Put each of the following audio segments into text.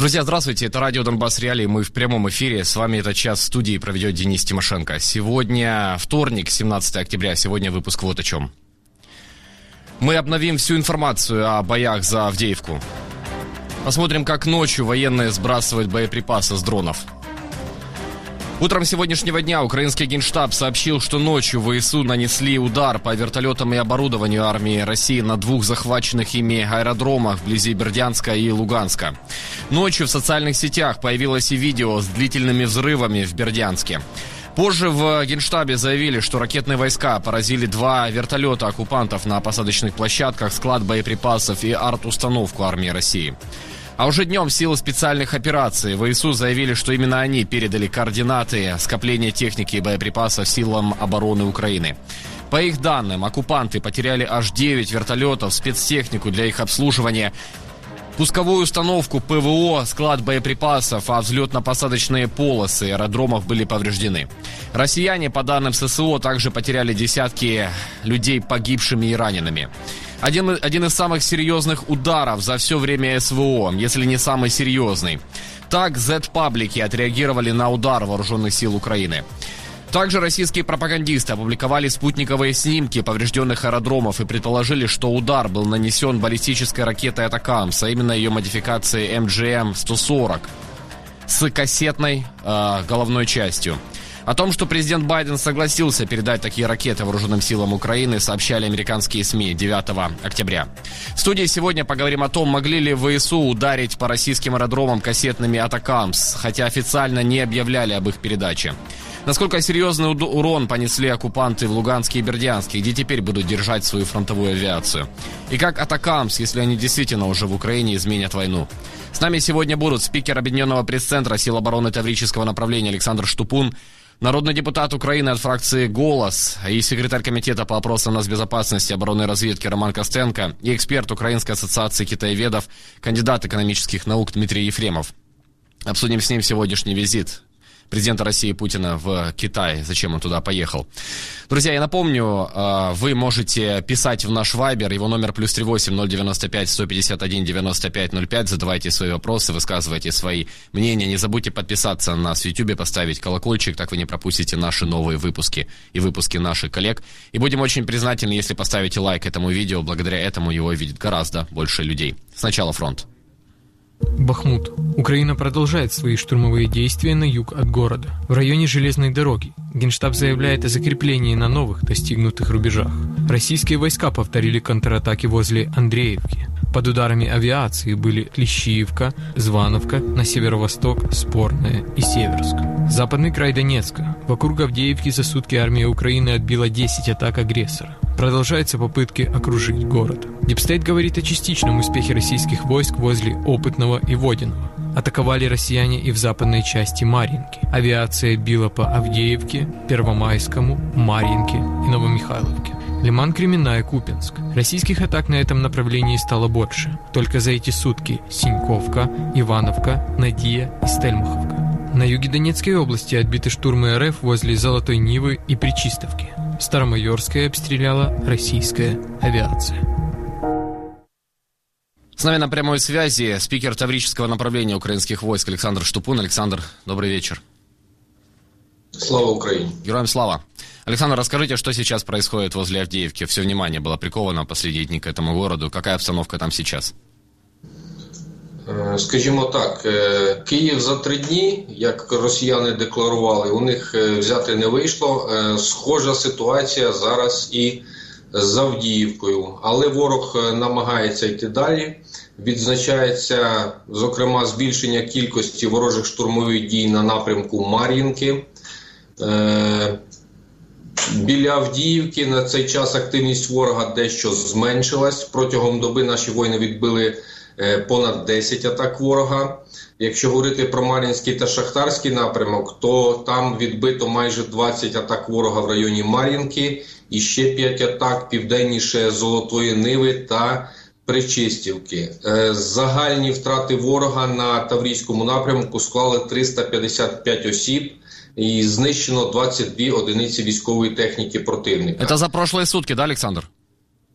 Друзья, здравствуйте, это радио «Донбасс Реалии», мы в прямом эфире, с вами этот час в студии проведет Денис Тимошенко. Сегодня вторник, 17 октября, сегодня выпуск вот о чем. Мы обновим всю информацию о боях за Авдеевку. Посмотрим, как ночью военные сбрасывают боеприпасы с дронов. Утром сегодняшнего дня украинский генштаб сообщил, что ночью ВСУ нанесли удар по вертолетам и оборудованию армии России на двух захваченных ими аэродромах вблизи Бердянска и Луганска. Ночью в социальных сетях появилось и видео с длительными взрывами в Бердянске. Позже в Генштабе заявили, что ракетные войска поразили два вертолета оккупантов на посадочных площадках, склад боеприпасов и арт-установку армии России. А уже днем силы специальных операций ВСУ заявили, что именно они передали координаты скопления техники и боеприпасов силам обороны Украины. По их данным, оккупанты потеряли аж 9 вертолетов, спецтехнику для их обслуживания, пусковую установку ПВО, склад боеприпасов, а взлетно-посадочные полосы аэродромов были повреждены. Россияне, по данным ССО, также потеряли десятки людей погибшими и ранеными. Один из самых серьезных ударов за все время СВО, если не самый серьезный. Так Z-паблики отреагировали на удар вооруженных сил Украины. Также российские пропагандисты опубликовали спутниковые снимки поврежденных аэродромов и предположили, что удар был нанесен баллистической ракетой «Атакамс», а именно ее модификацией МГМ-140 с кассетной головной частью. О том, что президент Байден согласился передать такие ракеты вооруженным силам Украины, сообщали американские СМИ 9 октября. В студии сегодня поговорим о том, могли ли ВСУ ударить по российским аэродромам кассетными «Атакамс», хотя официально не объявляли об их передаче. Насколько серьезный урон понесли оккупанты в Луганске и Бердянске, где теперь будут держать свою фронтовую авиацию. И как «Атакамс», если они действительно уже в Украине, изменят войну. С нами сегодня будут спикер Объединенного пресс-центра сил обороны Таврического направления Александр Штупун, народный депутат Украины от фракции «Голос» и секретарь комитета по вопросам нацбезопасности, обороны и разведки Роман Костенко и эксперт Украинской ассоциации китаеведов, кандидат экономических наук Дмитрий Ефремов. Обсудим с ним сегодняшний визит президента России Путина в Китай, зачем он туда поехал. Друзья, я напомню, вы можете писать в наш Вайбер, его номер +38 095 151 95 05, задавайте свои вопросы, высказывайте свои мнения. Не забудьте подписаться на нас в YouTube, поставить колокольчик, так вы не пропустите наши новые выпуски и выпуски наших коллег. И будем очень признательны, если поставите лайк этому видео, благодаря этому его видит гораздо больше людей. Сначала фронт. Бахмут. Украина продолжает свои штурмовые действия на юг от города. В районе железной дороги Генштаб заявляет о закреплении на новых достигнутых рубежах. Российские войска повторили контратаки возле Андреевки. Под ударами авиации были Клещиевка, Звановка, на северо-восток Спорная и Северск. Западный край Донецка. Вокруг Авдеевки за сутки армия Украины отбила 10 атак агрессора. Продолжаются попытки окружить город. Дипстейт говорит о частичном успехе российских войск возле Опытного и Водяного. Атаковали россияне и в западной части Марьинки. Авиация била по Авдеевке, Первомайскому, Марьинке и Новомихайловке. Лиман, Кременная, Купянск. Российских атак на этом направлении стало больше. Только за эти сутки Синьковка, Ивановка, Надия и Стельмаховка. На юге Донецкой области отбиты штурмы РФ возле Золотой Нивы и Пречистовки. Старомайорская обстреляла российская авиация. С нами на прямой связи спикер Таврического направления украинских войск Александр Штупун. Александр, добрый вечер. Слава Украине. Героям слава. Александр, расскажите, что сейчас происходит возле Авдеевки? Все внимание было приковано в последние дни к этому городу. Какая обстановка там сейчас? Скажімо так, Київ за 3 дні, як росіяни декларували, у них взяти не вийшло. Схожа ситуація зараз і з Авдіївкою. Але ворог намагається йти далі. Відзначається, зокрема, збільшення кількості ворожих штурмових дій на напрямку Мар'їнки. Біля Авдіївки на цей час активність ворога дещо зменшилась. Протягом доби наші воїни відбили понад 10 атак ворога. Якщо говорити про Мар'їнський та Шахтарський напрямок, то там відбито майже 20 атак ворога в районі Мар'їнки і ще 5 атак південніше Золотої Ниви та Пречистівки. Загальні втрати ворога на Таврійському напрямку склали 355 осіб і знищено 22 одиниці військової техніки противника. Це за прошлые сутки, да, Олександр?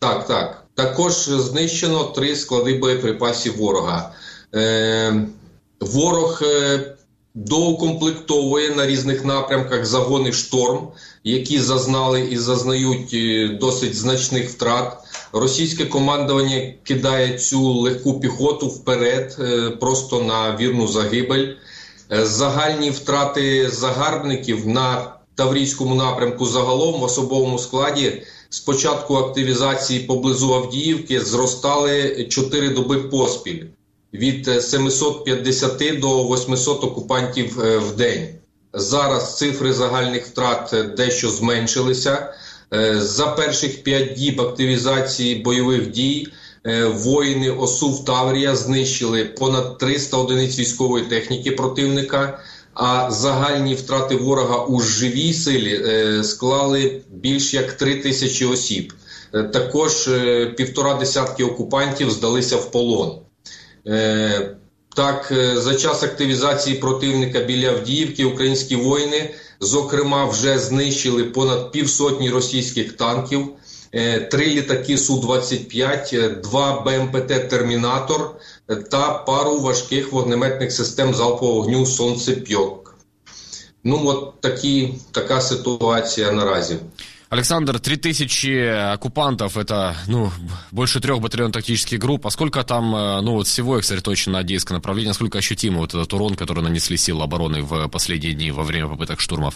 Так. Також знищено 3 склади боєприпасів ворога. Ворог доукомплектовує на різних напрямках загони «Шторм», які зазнали і зазнають досить значних втрат. Російське командування кидає цю легку піхоту вперед, просто на вірну загибель. Загальні втрати загарбників на Таврійському напрямку загалом в особовому складі з початку активізації поблизу Авдіївки зростали 4 доби поспіль. Від 750 до 800 окупантів в день. Зараз цифри загальних втрат дещо зменшилися. За перших 5 діб активізації бойових дій воїни ОСУ Таврія знищили понад 300 одиниць військової техніки противника, а загальні втрати ворога у живій силі склали більш як 3000 осіб. Також 1,5 десятки окупантів здалися в полон. Так, за час активізації противника біля Авдіївки українські воїни, зокрема, вже знищили понад 150 російських танків, 3 літаки Су-25, 2 БМПТ «Термінатор» та пару важких вогнеметних систем залпового вогню «Сонцепьок». Ну, от така ситуація наразі. Александр, 3000 оккупантов, это, больше 3 батальонов тактических групп. А сколько там, всего их сосредоточено на Авдеевское направление? Насколько ощутим вот этот урон, который нанесли силы обороны в последние дни во время попыток штурмов?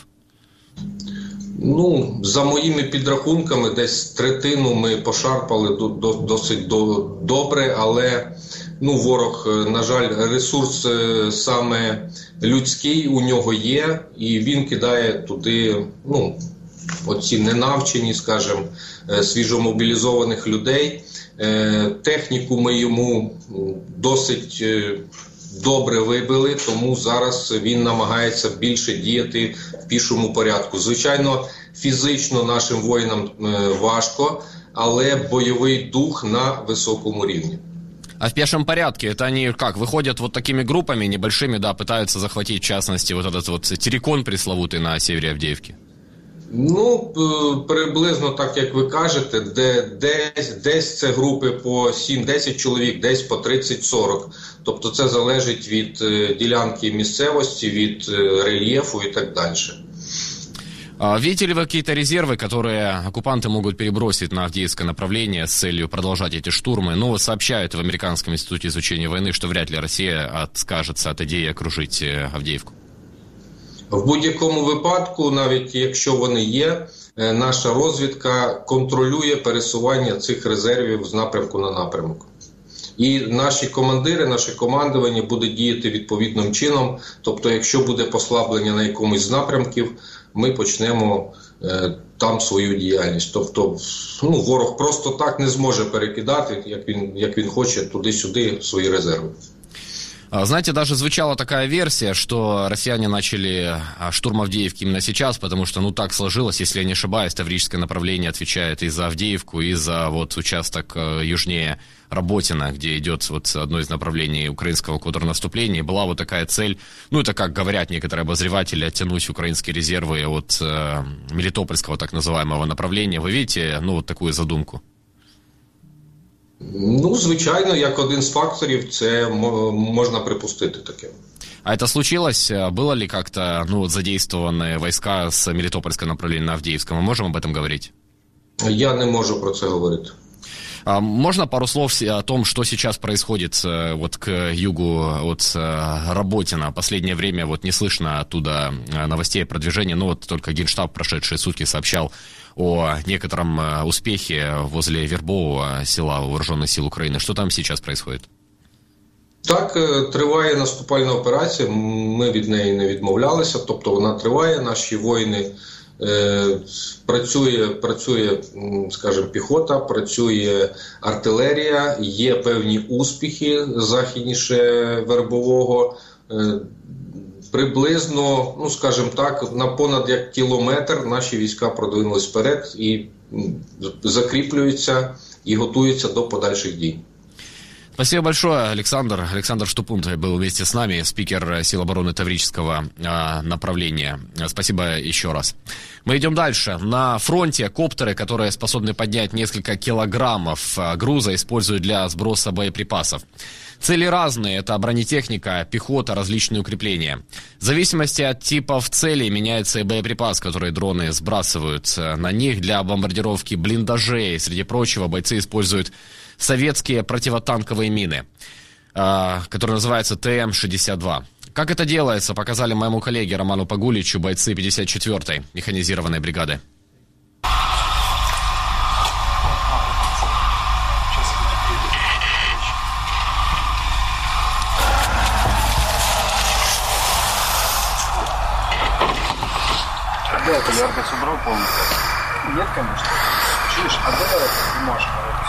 За моїми підрахунками, десь третину ми пошарпали досить добре, але, ворог, на жаль, ресурс саме людський у нього є, і він кидає туди, оці ненавчені, скажімо, свіжомобілізованих людей. Техніку ми йому досить добре вибили, тому зараз він намагається більше діяти в пішому порядку. Звичайно, фізично нашим воїнам важко, але бойовий дух на високому рівні. А в пешем порядке это они как, выходят вот такими группами небольшими, пытаются захватить, в частности, вот этот вот террикон пресловутый на севере Авдеевки? Приблизно так, як ви кажете, десь це групи по 7-10 чоловік, десь по 30-40. Тобто це залежить від ділянки місцевості, від рельєфу і так далі. Видите ли вы какие-то резервы, которые оккупанты могут перебросить на Авдеевское направление с целью продолжать эти штурмы? Сообщают в Американском институте изучения войны, что вряд ли Россия откажется от идеи окружить Авдеевку. В будь-якому випадку, навіть якщо вони є, наша розвідка контролює пересування цих резервів з напрямку на напрямок. І наші командири, наше командування буде діяти відповідним чином. Тобто, якщо буде послаблення на якомусь з напрямків, ми почнемо там свою діяльність. Тобто, ворог просто так не зможе перекидати, як він хоче, туди-сюди свої резерви. Знаете, даже звучала такая версия, что россияне начали штурм Авдеевки именно сейчас, потому что, так сложилось, если я не ошибаюсь, Таврическое направление отвечает и за Авдеевку, и за участок южнее Работина, где идет одно из направлений украинского контрнаступления. Была вот такая цель, это, как говорят некоторые обозреватели, оттянуть украинские резервы от Мелитопольского так называемого направления. Вы видите, такую задумку? Звичайно, як один з факторів, це можна припустити таке. А это случилось? Было ли как-то, задействованы войска с Мелитопольского направления на Авдеевском? Мы можем об этом говорить? Я не можу про це говорити. Можно пару слов о том, что сейчас происходит к югу от Работина? Последнее время не слышно оттуда новостей о продвижении, только Генштаб прошедшие сутки сообщал о некотором успехе возле Вербового села Вооруженных сил Украины. Что там сейчас происходит? Так, триває наступальна операція, ми від неї не відмовлялися, тобто вона триває, наші воїни працює, скажімо, піхота, працює артилерія, є певні успіхи західніше Вербового. Приблизно, скажімо так, на понад як кілометр наші війська продвинулись вперед і закріплюються і готуються до подальших дій. Спасибо большое, Александр. Александр Штупунт был вместе с нами, спикер сил обороны Таврического направления. Спасибо еще раз. Мы идем дальше. На фронте коптеры, которые способны поднять несколько килограммов груза, используют для сброса боеприпасов. Цели разные. Это бронетехника, пехота, различные укрепления. В зависимости от типов целей меняется и боеприпас, который дроны сбрасывают. На них для бомбардировки блиндажей, среди прочего, бойцы используют советские противотанковые мины, которые называются ТМ-62. Как это делается, показали моему коллеге Роману Погуличу бойцы 54-й механизированной бригады. Да, это яркость убрал полностью. Нет, конечно. Чуешь, а давай эту бумажку.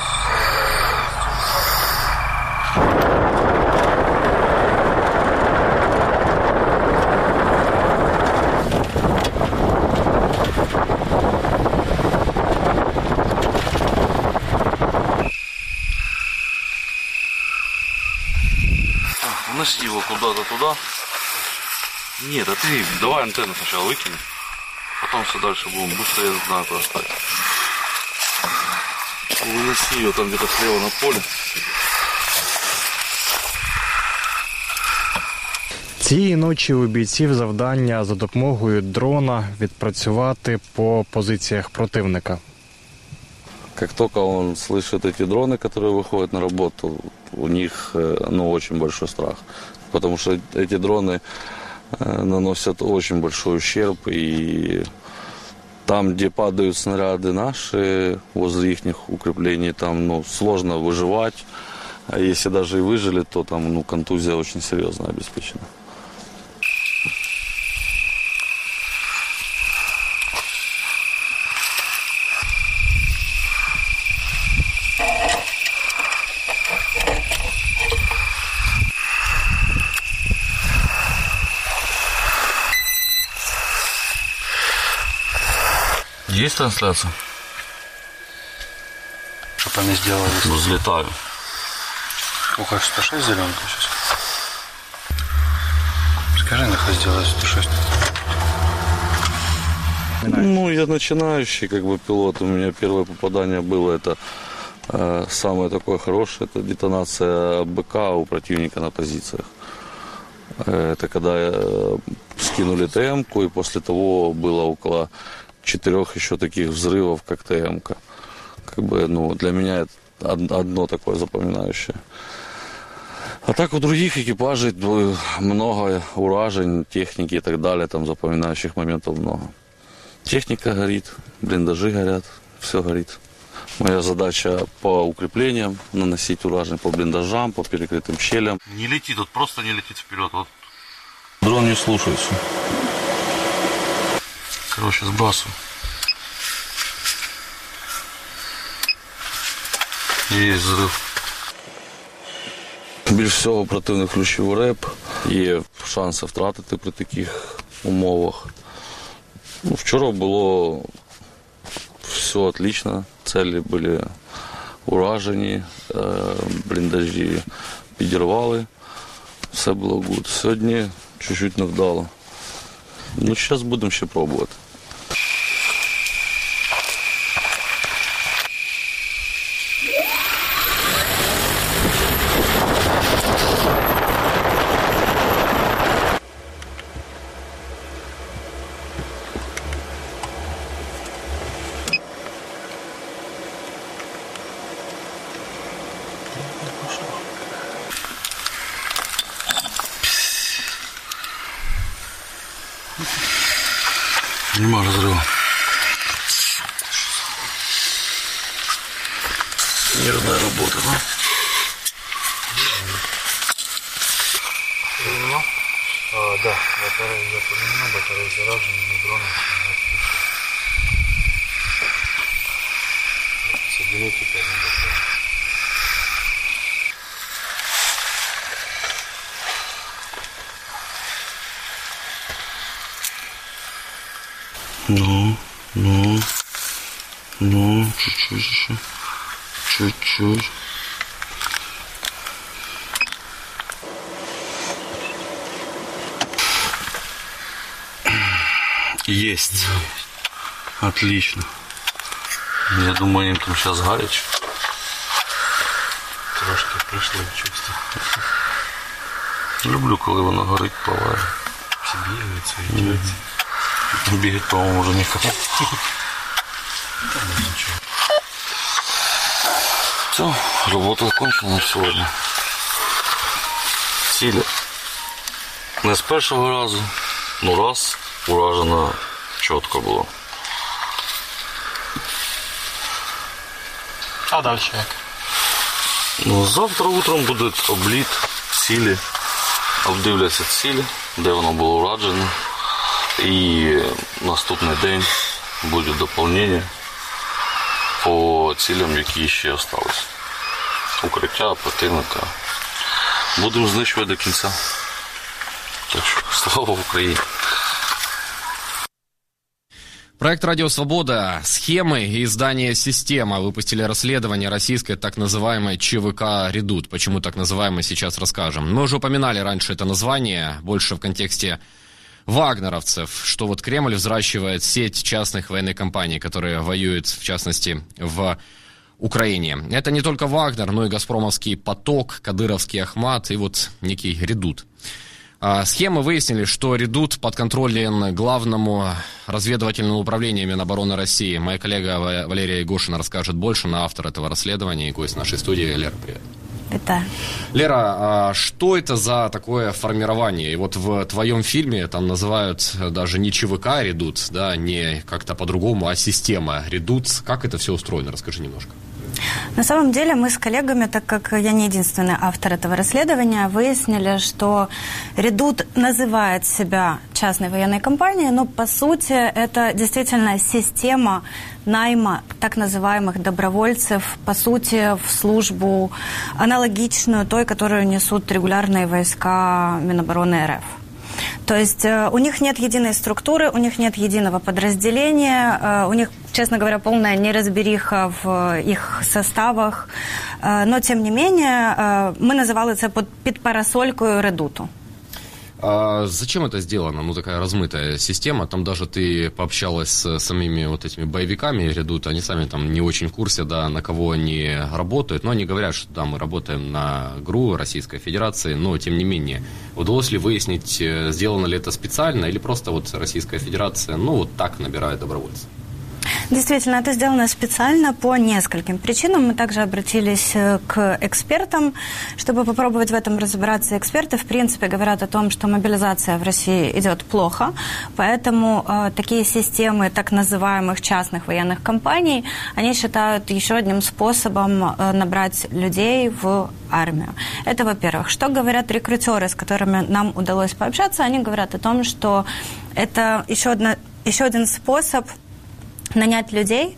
Уноси его куда-то туда. Нет, а ты давай антенну сначала выкинь. Потом все дальше будем. Быстро я знаю, куда ставить. Уноси ее там где-то слева на поле. Цієї ночі у бійців завдання за допомогою дрона відпрацювати по позиціях противника. Как только он слышит эти дроны, которые выходят на работу, у них очень большой страх. Потому что эти дроны наносят очень большой ущерб. И там, где падают снаряды наши, возле их укреплений, там сложно выживать. А если даже и выжили, то там контузия очень серьезно обеспечена. Есть трансляция? Что там не сделали? Взлетаю. Сколько 106 зеленка сейчас? Скажи, нахуй сделать 106. Я начинающий пилот. У меня первое попадание было, это самое такое хорошее, это детонация БК у противника на позициях. Это когда скинули ТМ-ку, и после того было около 4 еще таких взрывов, как ТМ-ка. Для меня это одно такое запоминающее. А так у других экипажей много уражень, техники и так далее, там запоминающих моментов много. Техника горит, блиндажи горят, все горит. Моя задача по укреплениям наносить уражень по блиндажам, по перекрытым щелям. Не летит, просто не летит вперед. Дрон не слушается. Сбрасываю. Есть взрыв. Більш всього противник включив реп. Є шанси втратити при таких умовах. Вчора було все отлично. Цілі були уражені, бліндажі підірвали. Все було гуд. Сьогодні чуть-чуть не вдало. Зараз будемо ще пробувати. Нема разрыва. Нервная работа, да? Да, батарея запомнена, батарея заражена, но дроном соединить теперь не батарея. Чуть-чуть еще. Чуть-чуть. Есть. Отлично. Я думаю, им там сейчас горячо. Трошки прийшли в чувство. Люблю, коли воно горить, палає. Всі бігають, суетяться. Бігать, по-моєму, вже нікому. Та ну нічого. Все, робота закончена на сьогодні. Ціль не з першого разу, ну раз уражено чітко було. А далі як? Ну, завтра утром буде обліт цілі, обдивляться цілі, де воно було уражено. І наступний день буде доповнення по цілям, які ще залишилися. Укриття, противника. Будемо знищувати до кінця. Так що, слава Україні! Проект «Радио Свобода», схемы и издание «Система» выпустили расследование российской так называемой ЧВК «Редут». Почему так называемой, сейчас расскажем. Мы уже упоминали раньше это название, больше в контексте вагнеровцев, что вот Кремль взращивает сеть частных военных компаний, которые воюют, в частности, в Украине. Это не только Вагнер, но и Газпромовский «Поток», кадыровский «Ахмат» и вот некий «Редут». Схемы выяснили, что «Редут» подконтролен главному разведывательному управлению Минобороны России. Моя коллега Валерия Егошина расскажет больше, на автор этого расследования и гость нашей студии. Лера, привет. Это. Лера, что это за такое формирование? И вот в твоем фильме там называют даже не ЧВК «Редут», да, не как-то по-другому, а система «Редут». Как это все устроено? Расскажи немножко. На самом деле мы с коллегами, так как я не единственный автор этого расследования, выяснили, что «Редут» называет себя частной военной компанией, но по сути это действительно система найма так называемых добровольцев, по сути, в службу аналогичную той, которую несут регулярные войска Минобороны РФ. То есть у них нет единой структуры, у них нет единого подразделения, у них, честно говоря, полная неразбериха в их составах. Но, тем не менее, мы называли это під парасолькою «Редуту». А зачем это сделано? Ну, такая размытая система. Там даже ты пообщалась с самими вот этими боевиками «Редут». Они сами там не очень в курсе, да, на кого они работают. Но они говорят, что да, мы работаем на ГРУ Российской Федерации. Но, тем не менее, удалось ли выяснить, сделано ли это специально или просто вот Российская Федерация, ну, вот так набирает добровольцев? Действительно, это сделано специально по нескольким причинам. Мы также обратились к экспертам, чтобы попробовать в этом разобраться. Эксперты, в принципе, говорят о том, что мобилизация в России идет плохо, поэтому такие системы так называемых частных военных компаний, они считают еще одним способом набрать людей в армию. Это, во-первых. Что говорят рекрутеры, с которыми нам удалось пообщаться? Они говорят о том, что это еще один способ нанять людей,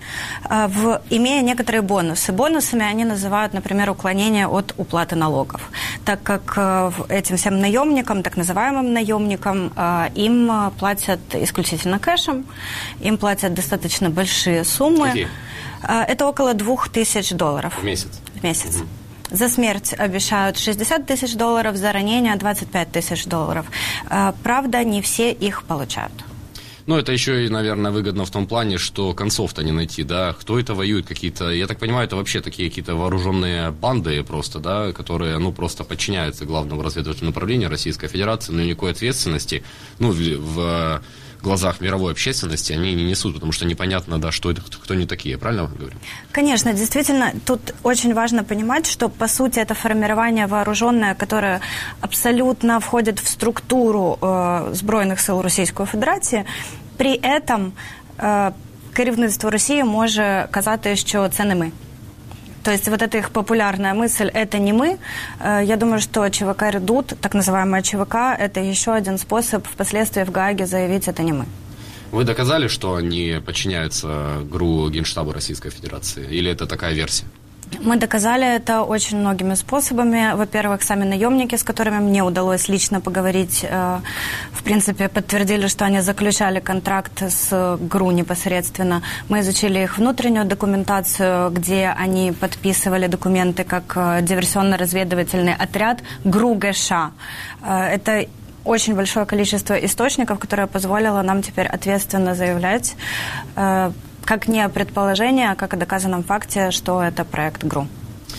имея некоторые бонусы. Бонусами они называют, например, уклонение от уплаты налогов, так как этим всем наемникам, так называемым наемникам, им платят исключительно кэшем, им платят достаточно большие суммы. Какие? Это около $2000. В месяц? В месяц. За смерть обещают $60 000, за ранение $25 000. Правда, не все их получают. Ну, это еще и, наверное, выгодно в том плане, что концов-то не найти, да, кто это воюет, какие-то, я так понимаю, это вообще такие какие-то вооруженные банды просто, да, которые, ну, просто подчиняются главному разведывательному управлению Российской Федерации, но никакой ответственности, ну, в глазах мировой общественности они не несут, потому что непонятно, да, что это, кто они такие, я правильно говорю? Конечно, действительно, тут очень важно понимать, что, по сути, это формирование вооруженное, которое абсолютно входит в структуру Збройних сил Російської Федерації. При этом керівництво Росії може казати, що це не ми. То есть вот эта их популярная мысль «это не мы», я думаю, что ЧВК «Редут», так называемая ЧВК, это еще один способ впоследствии в Гааге заявить «это не мы». Вы доказали, что они подчиняются ГРУ Генштабу Российской Федерации? Или это такая версия? Мы доказали это очень многими способами. Во-первых, сами наемники, с которыми мне удалось лично поговорить, в принципе, подтвердили, что они заключали контракт с ГРУ непосредственно. Мы изучили их внутреннюю документацию, где они подписывали документы как диверсионно-разведывательный отряд ГРУ ГШ. Это очень большое количество источников, которое позволило нам теперь ответственно заявлять, как не о предположении, а как о доказанном факте, что это проект ГРУ.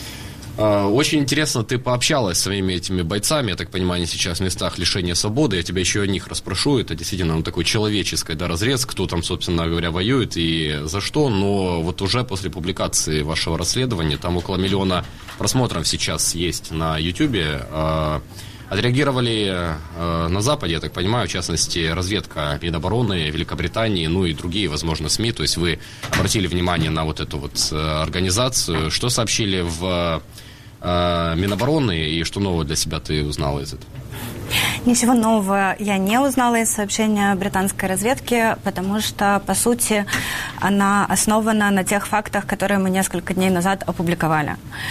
Очень интересно, ты пообщалась с своими этими бойцами, я так понимаю, они сейчас в местах лишения свободы, я тебя еще о них расспрошу, это действительно такой человеческий разрез, кто там, собственно говоря, воюет и за что, но вот уже после публикации вашего расследования, там около 1 миллиона просмотров сейчас есть на Ютубе, отреагировали на Западе, я так понимаю, в частности, разведка Минобороны Великобритании, ну и другие, возможно, СМИ, то есть вы обратили внимание на вот эту вот организацию, что сообщили в Минобороны и что нового для себя ты узнала из этого? Ничего нового я не узнала из сообщения британской разведки, потому что, по сути, она основана на тех фактах, которые мы несколько дней назад опубликовали.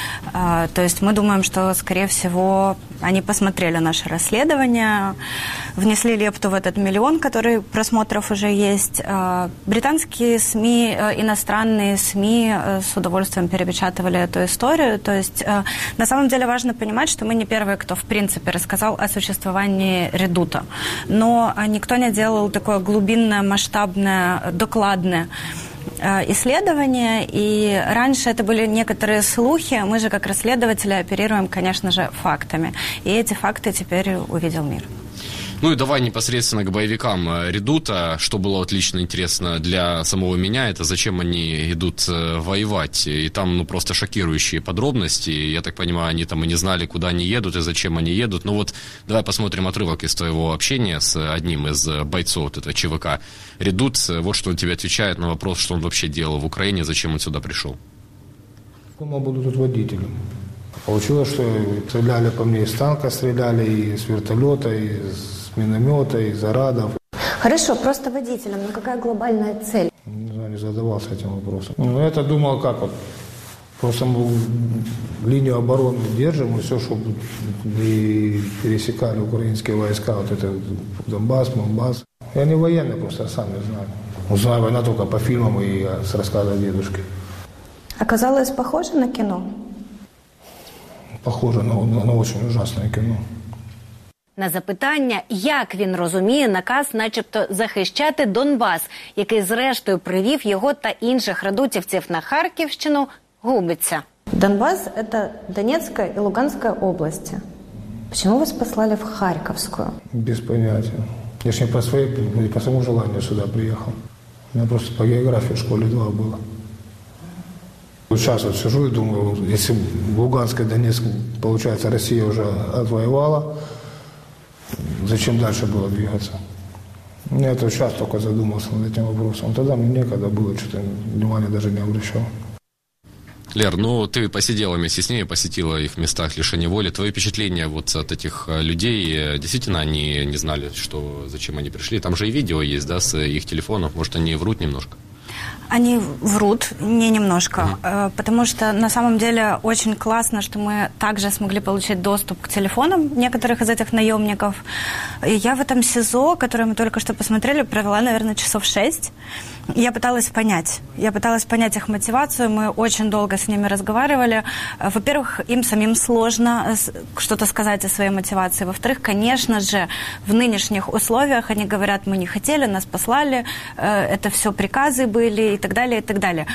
То есть мы думаем, что, скорее всего, они посмотрели наше расследование, внесли лепту в этот 1 миллион, который просмотров уже есть. Британские СМИ, иностранные СМИ с удовольствием перепечатывали эту историю. То есть на самом деле важно понимать, что мы не первые, кто, в принципе, рассказал о существовании редута. Но никто не делал такое глубинное, масштабное, докладное исследования, и раньше это были некоторые слухи, мы же как расследователи оперируем, конечно же, фактами. И эти факты теперь увидел мир. Ну и давай непосредственно к боевикам Редута. Что было отлично интересно для самого меня, это зачем они идут воевать. И там просто шокирующие подробности. Я так понимаю, они там и не знали, куда они едут и зачем они едут. Ну вот давай посмотрим отрывок из твоего общения с одним из бойцов этого ЧВК. Редут, вот что он тебе отвечает на вопрос, что он вообще делал в Украине, зачем он сюда пришел. Я буду тут водителем. Получилось, что стреляли по мне из танка, стреляли и с вертолета, и с миномета, и из арадов. Хорошо, просто водителем, но какая глобальная цель? Не знаю, не задавался этим вопросом. Ну, я-то думал, как вот, просто мы линию обороны держим, и все, чтобы не пересекали украинские войска, вот это Донбасс, Монбасс. Я не военный, просто сам не знаю. Узнаю война только по фильмам и с рассказа дедушки. Оказалось, похоже на кино? Похоже на очень ужасне кіно. На запитання, як він розуміє наказ начебто захищати Донбас, який зрештою привів його та інших редутівців на Харківщину, губиться. Донбасс – это Донецкая и Луганская области. Почему вас послали в Харьковскую? Без понятия. Я ж не по своему желанию сюда приехал. У меня просто по географии в школе 2 было. Вот сейчас вот сижу и думаю, если Луганск и Донецк, получается, Россия уже отвоевала, зачем дальше было двигаться? Я это сейчас только задумался над этим вопросом. Тогда мне некогда было, что-то внимания даже не обращал. Лер, ну ты посидела вместе с ними, посетила их в местах лишения воли. Твои впечатления вот от этих людей, действительно, они не знали, зачем они пришли? Там же и видео есть, да, с их телефонов. Может, они врут немножко? Они врут, не немножко, потому что на самом деле очень классно, что мы также смогли получить доступ к телефонам некоторых из этих наемников. И я в этом СИЗО, которое мы только что посмотрели, провела, наверное, часов 6. Я пыталась понять их мотивацию, мы очень долго с ними разговаривали. Во-первых, им самим сложно что-то сказать о своей мотивации. Во-вторых, конечно же, в нынешних условиях они говорят, мы не хотели, нас послали, это все приказы были и так далее, и так далее.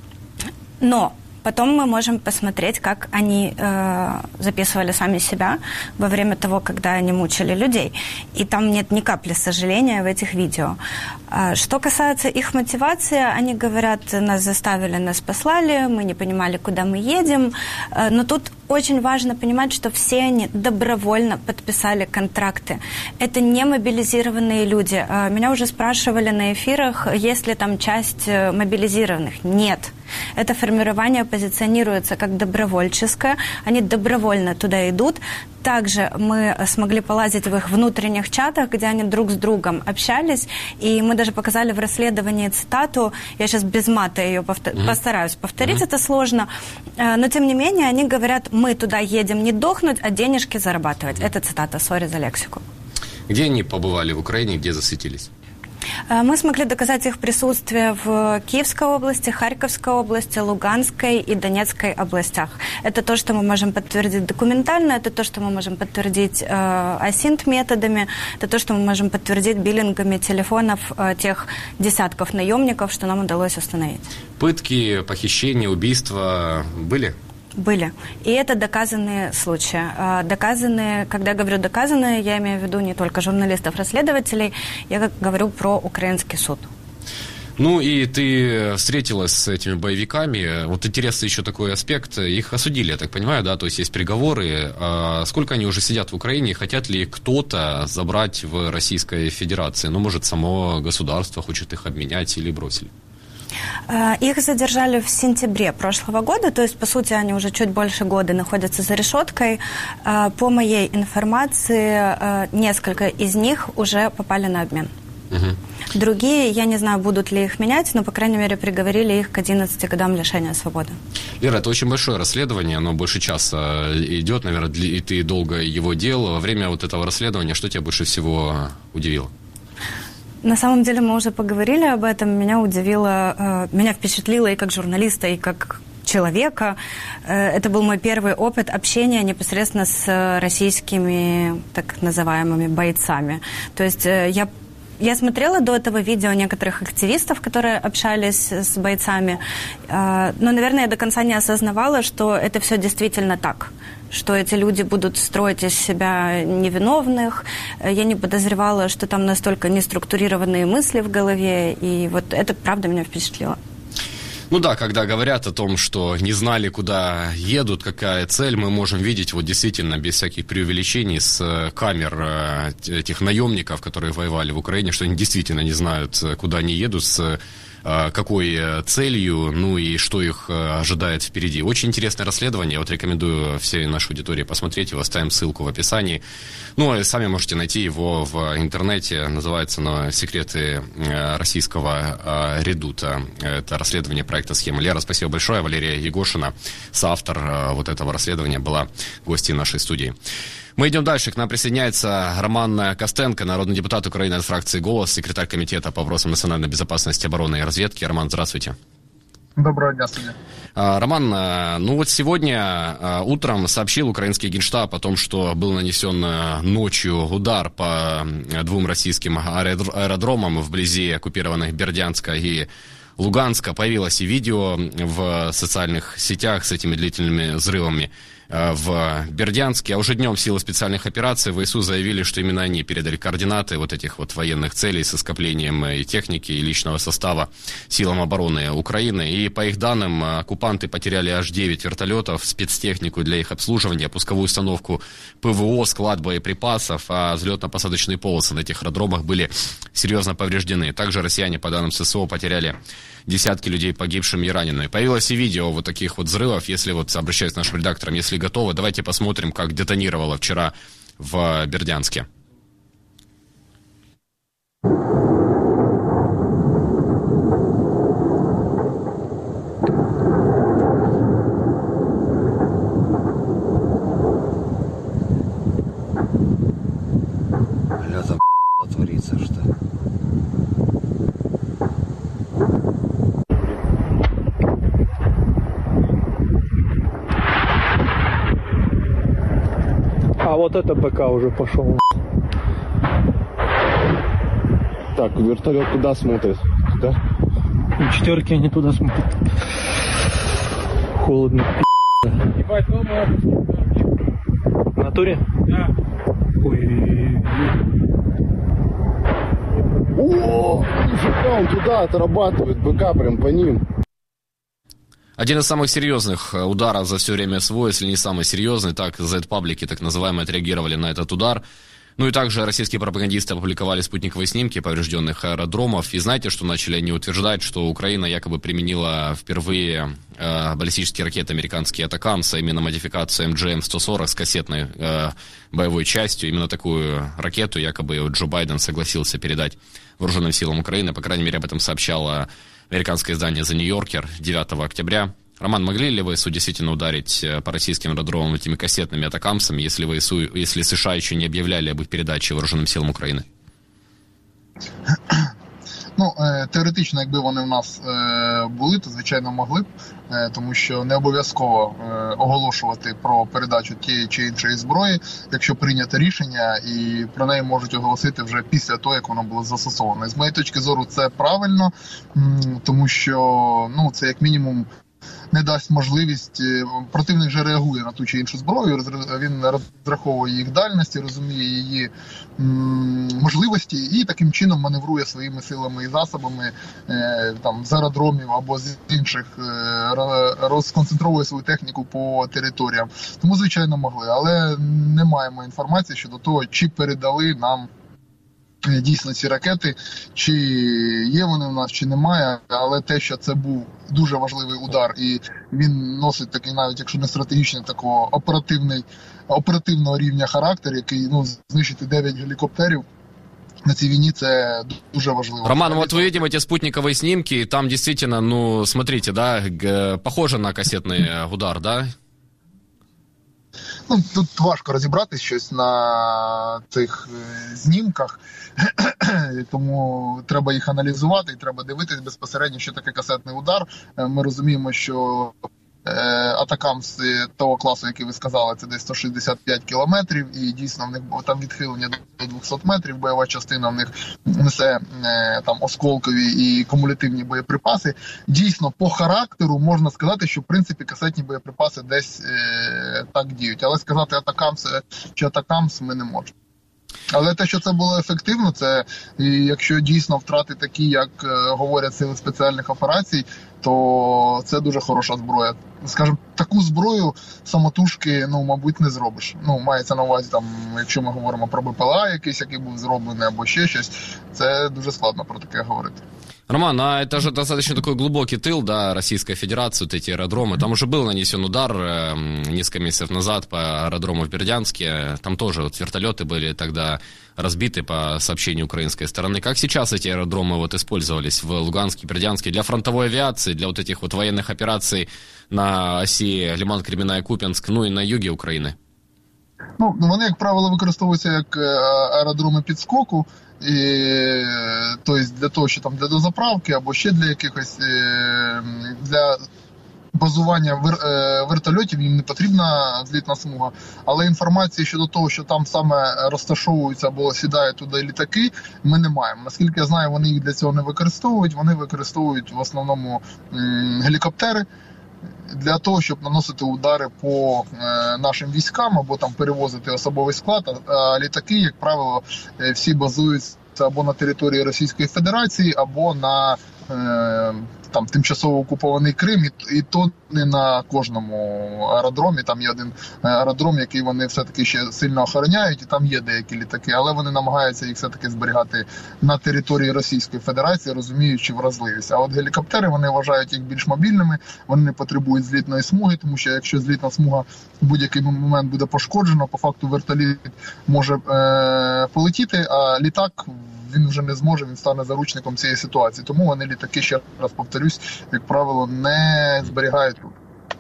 Но потом мы можем посмотреть, как они записывали сами себя во время того, когда они мучили людей. И там нет ни капли сожаления в этих видео. Что касается их мотивации, они говорят, нас заставили, нас послали, мы не понимали, куда мы едем. Но тут очень важно понимать, что все они добровольно подписали контракты. Это не мобилизированные люди. Меня уже спрашивали на эфирах, есть ли там часть мобилизированных. Нет. Это формирование позиционируется как добровольческое. Они добровольно туда идут. Также мы смогли полазить в их внутренних чатах, где они друг с другом общались. И мы даже показали в расследовании цитату. Я сейчас без мата ее постараюсь повторить, это сложно. Но тем не менее они говорят, мы туда едем не дохнуть, а денежки зарабатывать. Это цитата, сори за лексику. Где они побывали в Украине, где засветились? Мы смогли доказать их присутствие в Киевской области, Харьковской области, Луганской и Донецкой областях. Это то, что мы можем подтвердить документально, это то, что мы можем подтвердить асинт-методами, это то, что мы можем подтвердить биллингами телефонов тех десятков наемников, что нам удалось установить. Пытки, похищения, убийства были? Были. И это доказанные случаи. Доказанные, когда я говорю доказанные, я имею в виду не только журналистов-расследователей, я говорю про украинский суд. Ну и ты встретилась с этими боевиками. Вот интересный еще такой аспект. Их осудили, я так понимаю, да? То есть есть приговоры. А сколько они уже сидят в Украине? Хотят ли кто-то забрать в Российской Федерации? Ну, может, само государство хочет их обменять или бросили? Их задержали в сентябре прошлого года, то есть, по сути, они уже чуть больше года находятся за решеткой. По моей информации, несколько из них уже попали на обмен. Другие, я не знаю, будут ли их менять, но, по крайней мере, приговорили их к 11 годам лишения свободы. Лера, это очень большое расследование, оно больше часа идет, наверное, и ты долго его делал. Во время вот этого расследования что тебя больше всего удивило? На самом деле мы уже поговорили об этом. Меня удивило, меня впечатлило и как журналиста, и как человека. Это был мой первый опыт общения непосредственно с российскими так называемыми бойцами. То есть я смотрела до этого видео некоторых активистов, которые общались с бойцами, но, наверное, я до конца не осознавала, что это все действительно так, что эти люди будут строить из себя невиновных. Я не подозревала, что там настолько неструктурированные мысли в голове, и вот это, правда, меня впечатлило. Ну да, когда говорят о том, что не знали, куда едут, какая цель, мы можем видеть вот действительно без всяких преувеличений с камер этих наемников, которые воевали в Украине, что они действительно не знают, куда они едут, с какой целью, ну и что их ожидает впереди. Очень интересное расследование, я вот рекомендую всей нашей аудитории посмотреть его, оставим ссылку в описании. Ну, и сами можете найти его в интернете, называется оно «Секреты российского редута». Это расследование проекта «Схема». Лера, спасибо большое. Валерия Егошина, соавтор вот этого расследования, была гостьей нашей студии. Мы идем дальше. К нам присоединяется Роман Костенко, народный депутат Украины от фракции «Голос», секретарь комитета по вопросам национальной безопасности, обороны и разведки. Роман, здравствуйте. Доброго дня, судья. Роман, ну вот сегодня утром сообщил украинский Генштаб о том, что был нанесен ночью удар по двум российским аэродромам вблизи оккупированных Бердянска и Луганска. Появилось и видео в социальных сетях с этими длительными взрывами в Бердянске. А уже днем силы специальных операций ВСУ заявили, что именно они передали координаты вот этих вот военных целей со скоплением и техники, и личного состава силам обороны Украины. И по их данным, оккупанты потеряли аж 9 вертолетов, спецтехнику для их обслуживания, пусковую установку ПВО, склад боеприпасов, а взлетно-посадочные полосы на этих аэродромах были серьезно повреждены. Также россияне, по данным ССО, потеряли десятки людей погибшими и ранеными. Появилось и видео вот таких вот взрывов. Если вот, обращаюсь к нашим редакторам, если готовы, давайте посмотрим, как детонировало вчера в Бердянске. Бля, там творится, что? А вот это БК уже пошел. Так, вертолет куда смотрит? Туда? Четверки они туда смотрят. Холодно. Ебать, В натуре? Да. Ой. О, он туда отрабатывает, БК прям по ним. Один из самых серьезных ударов за все время СВО, если не самый серьезный, так Z-паблики, так называемые, отреагировали на этот удар. Ну и также российские пропагандисты опубликовали спутниковые снимки поврежденных аэродромов. И знаете, что начали они утверждать, что Украина якобы применила впервые баллистические ракеты американские «Атакамс», а именно модификацию МГМ-140 с кассетной боевой частью. Именно такую ракету якобы Джо Байден согласился передать вооруженным силам Украины. По крайней мере, об этом сообщало американское издание «The New Yorker» 9 октября. Роман, могли ли ВСУ действительно ударить по российским аэродромам этими кассетными атакамсами, если США еще не объявляли об их передаче вооруженным силам Украины? Теоретично, якби вони в нас були, то, звичайно, могли б, тому що не обов'язково оголошувати про передачу тієї чи іншої зброї, якщо прийнято рішення, і про неї можуть оголосити вже після того, як воно було застосовано. З моєї точки зору, це правильно, тому що це як мінімум не дасть можливість, противник вже реагує на ту чи іншу зброю, він розраховує їх дальності, розуміє її можливості і таким чином маневрує своїми силами і засобами з аеродромів або з інших, розконцентровує свою техніку по територіям. Тому, звичайно, могли, але не маємо інформації щодо того, чи передали нам дійсно ці ракети, чи є вони в нас, чи немає, але те, що це був дуже важливий удар, і він носить такий, навіть якщо не стратегічний, такого оперативного рівня характер, який, знищити 9 гелікоптерів на цій війні, це дуже важливо. Роман, вот вы видим эти спутниковые снимки, и там действительно, смотрите, да, похоже на кассетный удар, да? Тут важко розібратись щось на цих знімках, тому треба їх аналізувати і треба дивитись безпосередньо, що таке касетний удар. Ми розуміємо, що Атакамс того класу, який ви сказали, це десь 165 кілометрів, і дійсно в них там відхилення до 200 метрів, бойова частина в них несе там осколкові і кумулятивні боєприпаси. Дійсно, по характеру можна сказати, що в принципі касетні боєприпаси десь так діють. Але сказати Атакамс чи Атакамс ми не можемо. Але те, що це було ефективно, це якщо дійсно втрати такі, як говорять сили спеціальних операцій, то це дуже хороша зброя. Скажімо, таку зброю самотужки, мабуть, не зробиш. Мається на увазі, якщо ми говоримо про БПЛА якийсь, який був зроблений, або ще щось, це дуже складно про таке говорити. Роман, а это же достаточно такой глубокий тыл, да, Российской Федерации, вот эти аэродромы. Там уже был нанесен удар несколько месяцев назад по аэродрому в Бердянске. Там тоже вертолеты были тогда разбиты по сообщению украинской стороны. Как сейчас эти аэродромы использовались в Луганске, Бердянске для фронтовой авиации, для вот этих военных операций на осі Лиман-Кремінна-Куп'янськ, і на югі України? Вони, як правило, використовуються як аеродроми підскоку, тобто для того, що для дозаправки або ще для якихось, для базування вертольотів їм не потрібна злітна смуга, але інформації щодо того, що там саме розташовуються або сідають туди літаки, ми не маємо. Наскільки я знаю, вони їх для цього не використовують, вони використовують в основному гелікоптери, для того, щоб наносити удари по нашим військам або перевозити особовий склад, а літаки, як правило, всі базуються або на території Російської Федерації, або на тимчасово окупований Крим, і то не на кожному аеродромі. Там є один аеродром, який вони все-таки ще сильно охороняють, і там є деякі літаки, але вони намагаються їх все-таки зберігати на території Російської Федерації, розуміючи вразливість. А от гелікоптери, вони вважають їх більш мобільними, вони не потребують злітної смуги, тому що якщо злітна смуга в будь-який момент буде пошкоджена, по факту вертоліт може полетіти, а літак він вже не зможе, він стане заручником цієї ситуації. Тому вони літаки, ще раз повторюсь, як правило, не зберігають тут.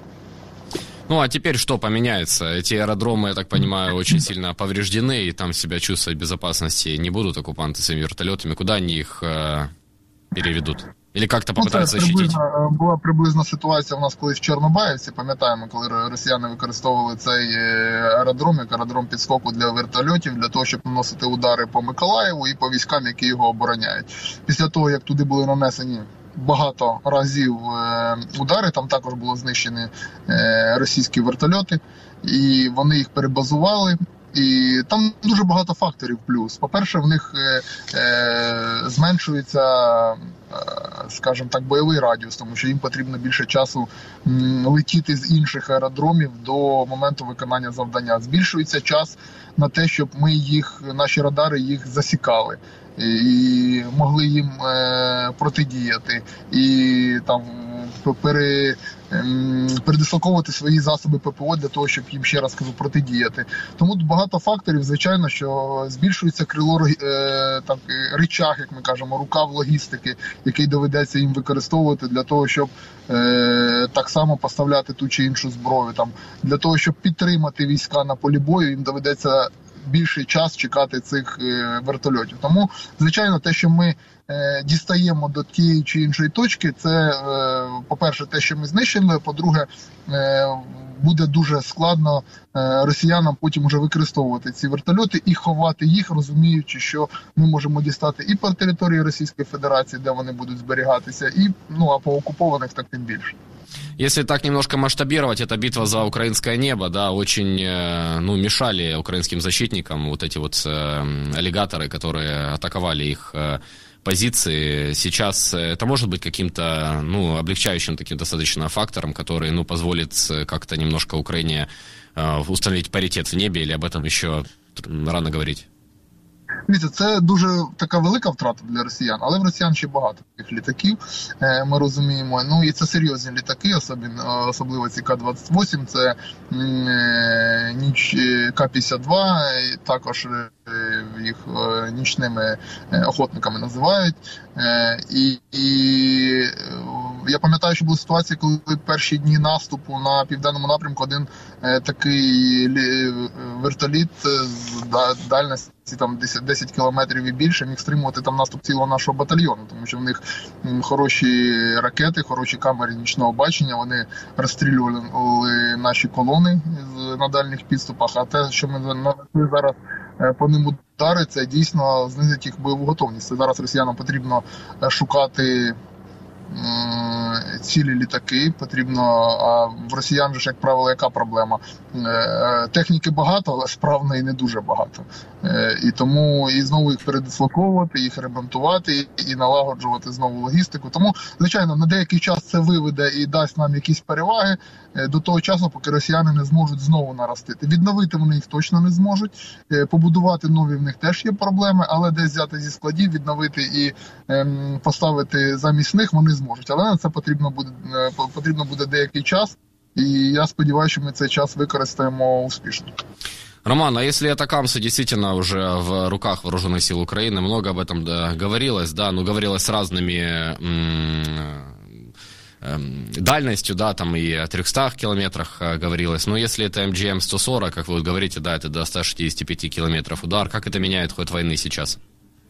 А теперь что поменяется? Эти аэродромы, я так понимаю, очень сильно повреждены, и там себя чувствовать в безопасности не будут оккупанты своими вертолетами. Куда они их переведут? Или как-то попытаются защитить? Була приблизна ситуація в нас колись в Чорнобаївці, пам'ятаємо, коли росіяни використовували цей аеродром, як аеродром підскоку для вертольотів, для того, щоб наносити удари по Миколаєву і по військам, які його обороняють. Після того, як туди були нанесені багато разів удари, там також було знищені російські вертольоти, і вони їх перебазували. І там дуже багато факторів плюс. По-перше, в них зменшується, скажімо так, бойовий радіус, тому що їм потрібно більше часу летіти з інших аеродромів до моменту виконання завдання. Збільшується час на те, щоб наші радари їх засікали і могли їм протидіяти. І там передислоковувати свої засоби ППО для того, щоб їм, ще раз кажу, протидіяти. Тому багато факторів, звичайно, що збільшується крило, ричаг, як ми кажемо, рукав логістики, який доведеться їм використовувати для того, щоб так само поставляти ту чи іншу зброю. Для того, щоб підтримати війська на полі бою, їм доведеться більший час чекати цих вертольотів. Тому, звичайно, те, що ми дістаємо до тієї чи іншої точки, це, по-перше, те, що ми знищили, по-друге, буде дуже складно росіянам потім уже використовувати ці вертольоти і ховати їх, розуміючи, що ми можемо дістати і по території Російської Федерації, де вони будуть зберігатися, і, а по окупованих так тим більше. Если так немножко масштабировать, эта битва за украинское небо, да, очень, мешали украинским защитникам вот эти вот аллигаторы, которые атаковали их позиции. Сейчас это может быть каким-то, облегчающим таким достаточно фактором, который, позволит как-то немножко Украине установить паритет в небе, или об этом еще рано говорить? Дивіться, це дуже така велика втрата для росіян, але в росіян ще багато таких літаків, ми розуміємо. І це серйозні літаки, особливо ці К-28, це К-52, також їх нічними охотниками називають. І я пам'ятаю, що була ситуація, коли перші дні наступу на південному напрямку один такий вертоліт з дальності там 10 кілометрів і більше міг стримувати там наступ цілого нашого батальйону, тому що в них хороші ракети, хороші камери нічного бачення, вони розстрілювали наші колони на дальніх підступах, а те, що ми зараз по ним удари, це дійсно знизить їх бойову готовність. Це зараз росіянам потрібно шукати цілі літаки, потрібно, а в росіян же, як правило, яка проблема? Техніки багато, але справної не дуже багато. І тому і знову їх передислоковувати, їх ремонтувати і налагоджувати знову логістику. Тому, звичайно, на деякий час це виведе і дасть нам якісь переваги до того часу, поки росіяни не зможуть знову наростити. Відновити вони їх точно не зможуть, побудувати нові в них теж є проблеми, але десь взяти зі складів, відновити і поставити замість них вони зможуть. Але на це потрібно буде деякий час, і я сподіваюся, що ми цей час використаємо успішно. Роман, а если атакамсы действительно уже в руках вооруженных сил Украины, много об этом говорилось, да, говорилось с разными дальностью, да, там и о 300 километрах говорилось, но если это МГМ-140, как вы вот говорите, да, это до 165 километров удар, как это меняет ход войны сейчас?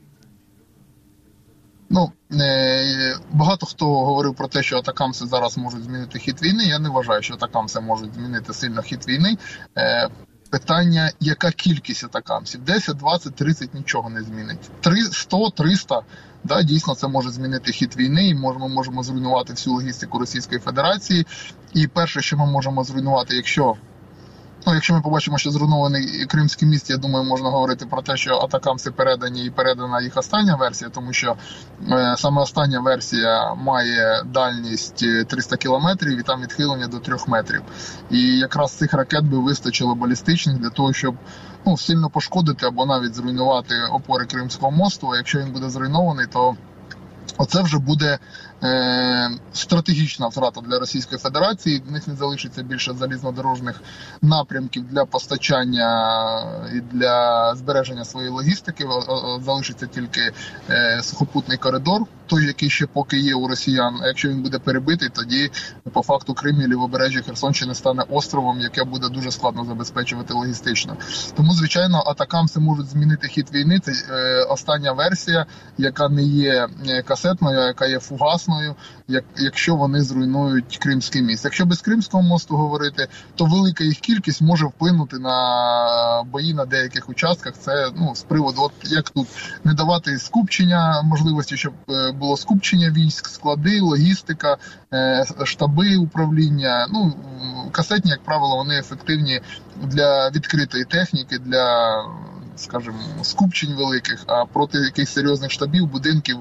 Багато хто говорив про те, що атакамси зараз можуть змінити хід війни. Я не вважаю, що атакамси можуть змінити сильно хід війни. Питання, яка кількість атакамсів? 10, 20, 30 нічого не змінить. 100, 300, да, дійсно це може змінити хід війни, і ми можемо зруйнувати всю логістику Російської Федерації. І перше, що ми можемо зруйнувати, якщо ми побачимо, що зруйнований Кримський міст, я думаю, можна говорити про те, що атакамси передані і передана їх остання версія, тому що саме остання версія має дальність 300 кілометрів і там відхилення до 3 метрів. І якраз цих ракет би вистачило балістичних для того, щоб сильно пошкодити або навіть зруйнувати опори Кримського мосту. А якщо він буде зруйнований, то оце вже буде стратегічна втрата для Російської Федерації. В них не залишиться більше залізнодорожних напрямків для постачання і для збереження своєї логістики. Залишиться тільки сухопутний коридор, той, який ще поки є у росіян. А якщо він буде перебитий, тоді по факту Крим і лівобережжя Херсонщини стане островом, яке буде дуже складно забезпечувати логістично. Тому, звичайно, атакамси можуть змінити хід війни. Це остання версія, яка не є касетною, а яка є фугасною, якщо вони зруйнують Кримський міст. Якщо без Кримського мосту говорити, то велика їх кількість може вплинути на бої на деяких участках. Це з приводу, як тут, не давати скупчення, можливості, щоб було скупчення військ, склади, логістика, штаби управління. Касетні, як правило, вони ефективні для відкритої техніки, для, скажімо, скупчень великих, а проти якихось серйозних штабів, будинків,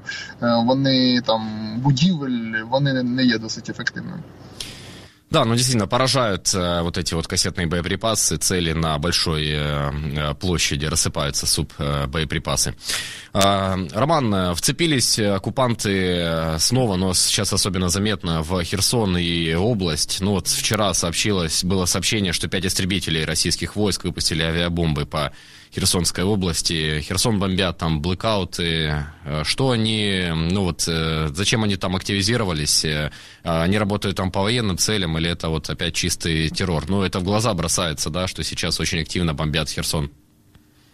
будівель, вони не є досить ефективними. Да, действительно, поражают вот эти вот кассетные боеприпасы, цели на большой площади, рассыпаются боеприпасы. Роман, вцепились оккупанты снова, но сейчас особенно заметно, в Херсон и область. Вчера было сообщение, что 5 истребителей российских войск выпустили авиабомбы по Херсонской области. Херсон бомбят, там блэкауты. Что они, зачем они там активизировались? Они работают там по военным целям или это опять чистый террор? Это в глаза бросается, да, что сейчас очень активно бомбят Херсон.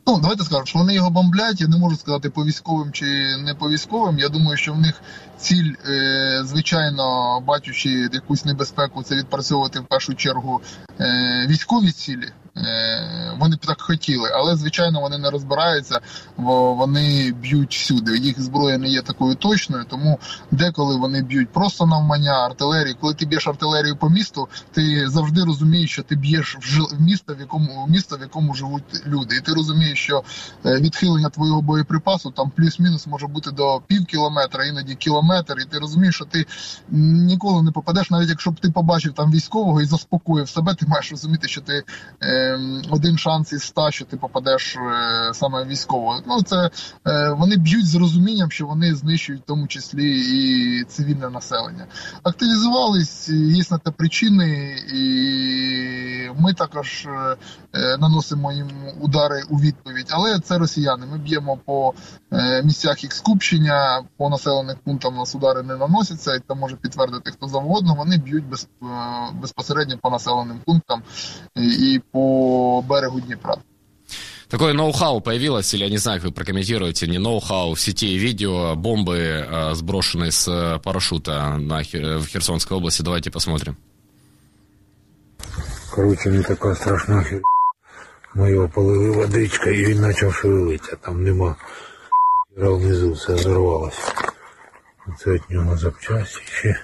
Ну, давайте скажемо, що вони його бомблять, я не можу сказати по військовим чи не по військовим. Я думаю, що в них ціль, звичайно, бачучи якусь небезпеку, це відпрацьовувати в першу чергу військові цілі. Вони б так хотіли, але, звичайно, вони не розбираються, бо вони б'ють всюди. Їх зброя не є такою точною, тому деколи вони б'ють просто навмання артилерії. Коли ти б'єш артилерію по місту, ти завжди розумієш, що ти б'єш в місто, в якому живуть люди. І ти розумієш, що відхилення твого боєприпасу там плюс-мінус може бути до пів кілометра, іноді кілометр, і ти розумієш, що ти ніколи не попадеш, навіть якщо б ти побачив там військового і заспокоїв себе, ти маєш розуміти, що ти один шанс із 100, що ти попадеш саме військово. Ну, це вони б'ють з розумінням, що вони знищують в тому числі і цивільне населення. Активізувались, є на те причини, і ми також наносимо їм удари у відповідь. Але це росіяни. Ми б'ємо по місцях їх скупчення, по населених пунктам нас удари не наносяться, і це може підтвердити хто завгодно. Вони б'ють безпосередньо по населеним пунктам і по берегу Днепра. Такое ноу-хау появилось, или я не знаю, как вы прокомментируете, не ноу-хау, в сети видео, бомбы, сброшенные с парашюта в Херсонской области. Давайте посмотрим. Короче, не такая страшная херня. Мы его полили водичкой, и він почав шевелитися. Там нема хера внизу, все взорвалось. Це від нього запчасті ще.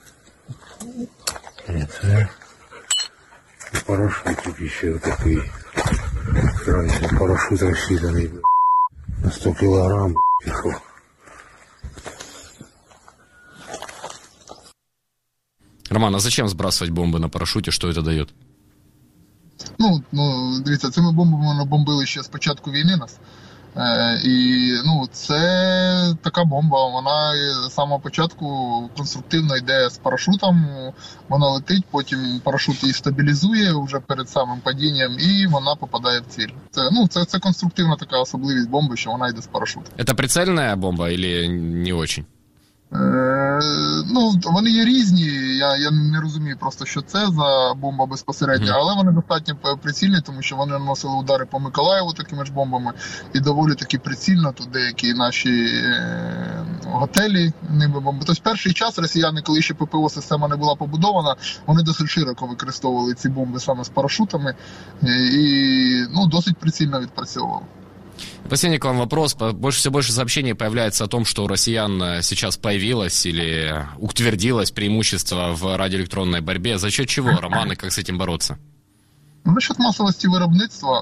І це. І парашутик ще такий. Раньше парашют рассчитанный на 100 килограмм. Роман, а зачем сбрасывать бомбы на парашюте? Что это дает? Ну, дивіться, цими бомбами набомбили ще з початку війни нас. І це така бомба, вона з самого початку конструктивно йде з парашутом, вона летить, потім парашут її стабілізує вже перед самим падінням, і вона попадає в ціль. Це конструктивна така особливість бомби, що вона йде з парашутом. Це прицельна бомба или не очень? Вони є різні, я не розумію просто, що це за бомба безпосередньо, але вони достатньо прицільні, тому що вони наносили удари по Миколаєву такими ж бомбами, і доволі таки прицільно тут деякі наші готелі ними бомби. Тобто перший час росіяни, коли ще ППО-система не була побудована, вони досить широко використовували ці бомби саме з парашутами і досить прицільно відпрацьовували. Последний к вам вопрос. Все больше сообщений появляется о том, что у россиян сейчас появилось или утвердилось преимущество в радиоэлектронной борьбе. За счет чего, Роман, и как с этим бороться? За счет масовості виробництва,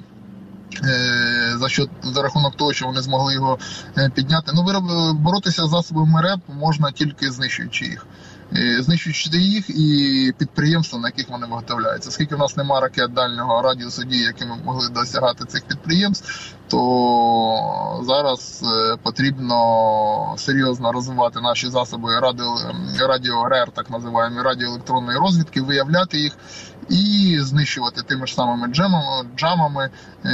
за рахунок того, що вони змогли його підняти. Боротися з засобами РЕБ можна тільки знищуючи їх. Знищуючи їх і підприємства, на яких вони виготовляються. Оскільки в нас немає ракет дальнього радіусу дії, якими могли досягати цих підприємств, то зараз потрібно серйозно розвивати наші засоби радіо-РЕР, так називаємо, радіоелектронної розвідки, виявляти їх і знищувати тими ж самими джамами,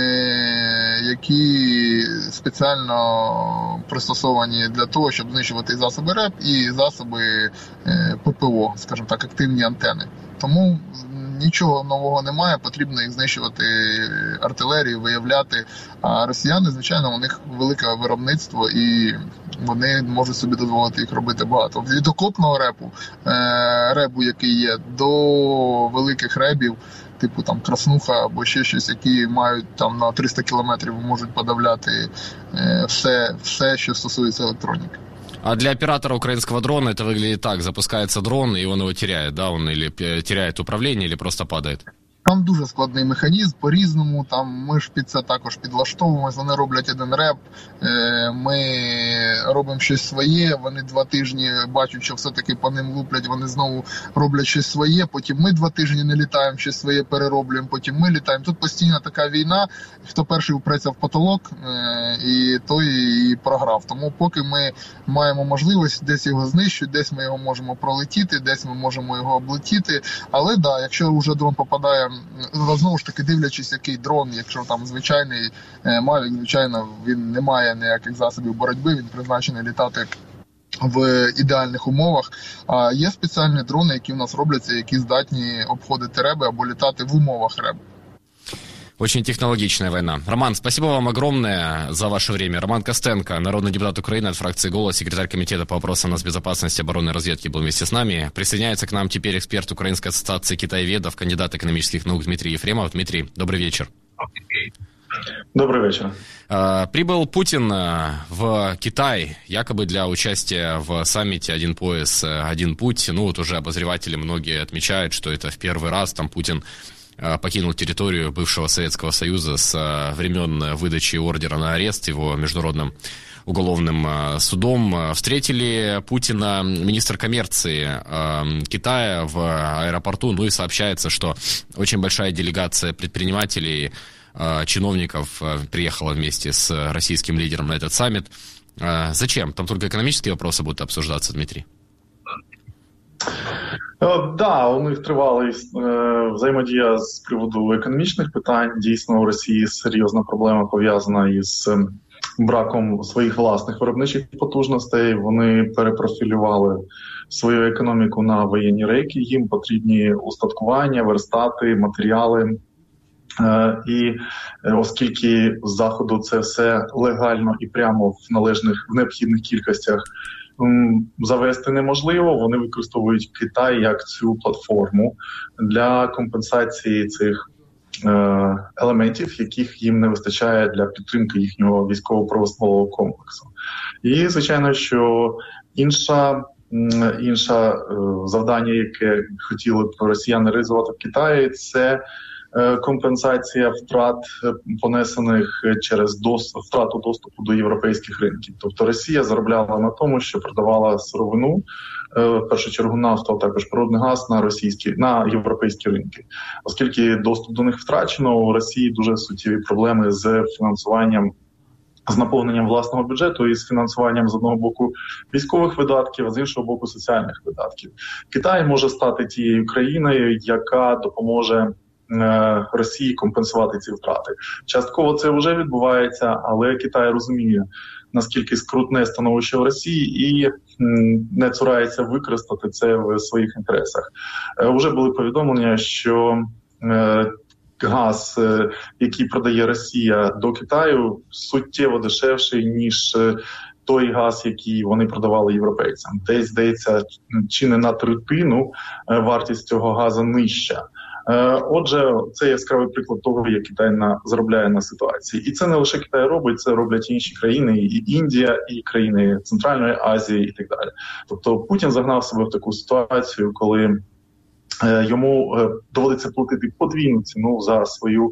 які спеціально пристосовані для того, щоб знищувати і засоби РЕП, і засоби ППО, скажімо так, активні антени. Тому нічого нового немає, потрібно їх знищувати артилерію, виявляти. А росіяни, звичайно, у них велике виробництво і вони можуть собі дозволити їх робити багато. Від окопного ребу, який є, до великих ребів, типу там Краснуха або ще щось, які мають там на 300 кілометрів, можуть подавляти все, що стосується електроніки. А для оператора украинского дрона это выглядит так. Запускается дрон, и он его теряет, да? Он или теряет управление, или просто падает? Там дуже складний механізм, по-різному, там ми ж під це також підлаштовуємося, вони роблять один реп, ми робимо щось своє, вони 2 тижні бачать, що все-таки по ним луплять, вони знову роблять щось своє, потім ми 2 тижні не літаємо, щось своє перероблюємо, потім ми літаємо. Тут постійно така війна, хто перший упреться в потолок, і той і програв. Тому поки ми маємо можливість, десь його знищити, десь ми його можемо пролетіти, десь ми можемо його облетіти, але да, якщо вже дрон попадає, знову ж таки, дивлячись, який дрон, якщо там звичайний Mavic, звичайно, він не має ніяких засобів боротьби, він призначений літати в ідеальних умовах. А є спеціальні дрони, які в нас робляться, які здатні обходити реби або літати в умовах реб. Очень технологичная война. Роман, спасибо вам огромное за ваше время. Роман Костенко, народный депутат Украины от фракции «Голос», секретарь комитета по вопросам нацбезопасности, обороны и разведки, был вместе с нами. Присоединяется к нам теперь эксперт Украинской ассоциации китаеведов, кандидат экономических наук Дмитрий Ефремов. Дмитрий, добрый вечер. Добрый вечер. Прибыл Путин в Китай, якобы для участия в саммите «Один пояс, один путь». Ну вот уже обозреватели многие отмечают, что это в первый раз там Путин покинул территорию бывшего Советского Союза с времен выдачи ордера на арест его международным уголовным судом. Встретили Путина министр коммерции Китая в аэропорту. Ну и сообщается, что очень большая делегация предпринимателей, чиновников приехала вместе с российским лидером на этот саммит. Зачем? Там только экономические вопросы будут обсуждаться, Дмитрий? Да, у них тривала взаємодія з приводу економічних питань. Дійсно, у Росії серйозна проблема пов'язана із браком своїх власних виробничих потужностей. Вони перепрофілювали свою економіку на воєнні рейки. Їм потрібні устаткування, верстати, матеріали. І оскільки з Заходу це все легально і прямо в необхідних кількостях завести неможливо, вони використовують Китай як цю платформу для компенсації цих елементів, яких їм не вистачає для підтримки їхнього військово-промислового комплексу. І, звичайно, що інше завдання, яке хотіли б росіяни реалізувати в Китаї, це компенсація втрат, понесених через втрату доступу до європейських ринків. Тобто Росія заробляла на тому, що продавала сировину, в першу чергу нафту, а також природний газ на європейські ринки. Оскільки доступ до них втрачено, у Росії дуже суттєві проблеми з фінансуванням, з наповненням власного бюджету і з фінансуванням з одного боку військових видатків, а з іншого боку соціальних видатків. Китай може стати тією країною, яка допоможе Росії компенсувати ці втрати. Частково це вже відбувається, але Китай розуміє, наскільки скрутне становище в Росії і не цурається використати це в своїх інтересах. Уже були повідомлення, що газ, який продає Росія до Китаю, суттєво дешевший, ніж той газ, який вони продавали європейцям. Десь, здається, чи не на третину вартість цього газу нижча. Отже, це яскравий приклад того, як Китай заробляє на ситуації. І це не лише Китай робить, це роблять інші країни, і Індія, і країни Центральної Азії, і так далі. Тобто Путін загнав себе в таку ситуацію, коли йому доводиться платити подвійну ціну за свою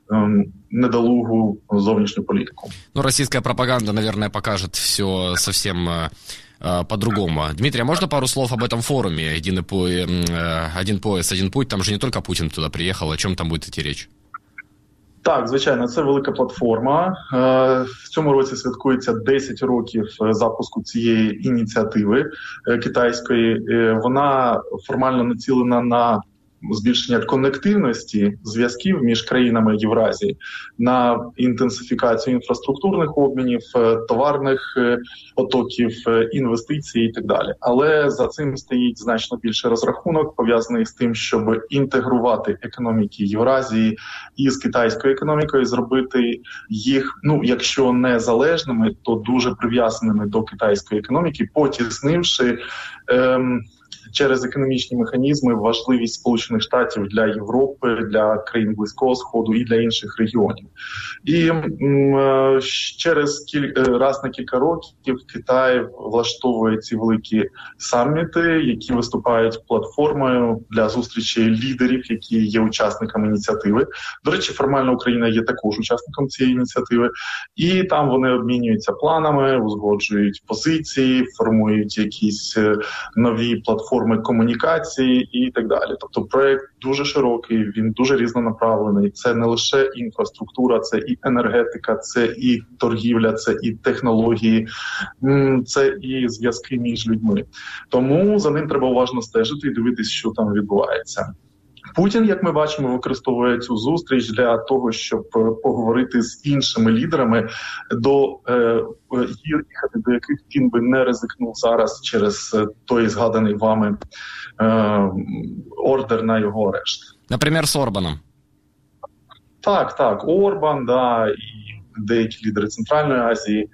недолугу зовнішню політику. Ну, российская пропаганда, наверное, покажет все совсем по-другому. Дмитрий, а можно пару слов об этом форуме «Один пояс, один путь»? Там же не только Путин туда приехал. О чем там будет идти речь? Так, звичайно, це велика платформа. В цьому році святкується 10 років запуску цієї ініціативи китайської. Вона формально націлена на збільшення конективності зв'язків між країнами Євразії, на інтенсифікацію інфраструктурних обмінів, товарних потоків, інвестицій і так далі. Але за цим стоїть значно більший розрахунок, пов'язаний з тим, щоб інтегрувати економіки Євразії із китайською економікою, зробити їх, якщо не залежними, то дуже прив'язаними до китайської економіки, потіснивши через економічні механізми важливість Сполучених Штатів для Європи, для країн Близького Сходу і для інших регіонів. І раз на кілька років Китай влаштовує ці великі саміти, які виступають платформою для зустрічі лідерів, які є учасниками ініціативи. До речі, формально Україна є також учасником цієї ініціативи. І там вони обмінюються планами, узгоджують позиції, формують якісь нові платформи комунікації і так далі. Тобто проєкт дуже широкий, він дуже різнонаправлений. Це не лише інфраструктура, це і енергетика, це і торгівля, це і технології, це і зв'язки між людьми. Тому за ним треба уважно стежити і дивитися, що там відбувається. Путін, як ми бачимо, використовує цю зустріч для того, щоб поговорити з іншими лідерами, їхати до яких він би не ризикнув зараз через той згаданий вами ордер на його арешт. Наприклад, з Орбаном. Так, Орбан, да, і деякі лідери Центральної Азії.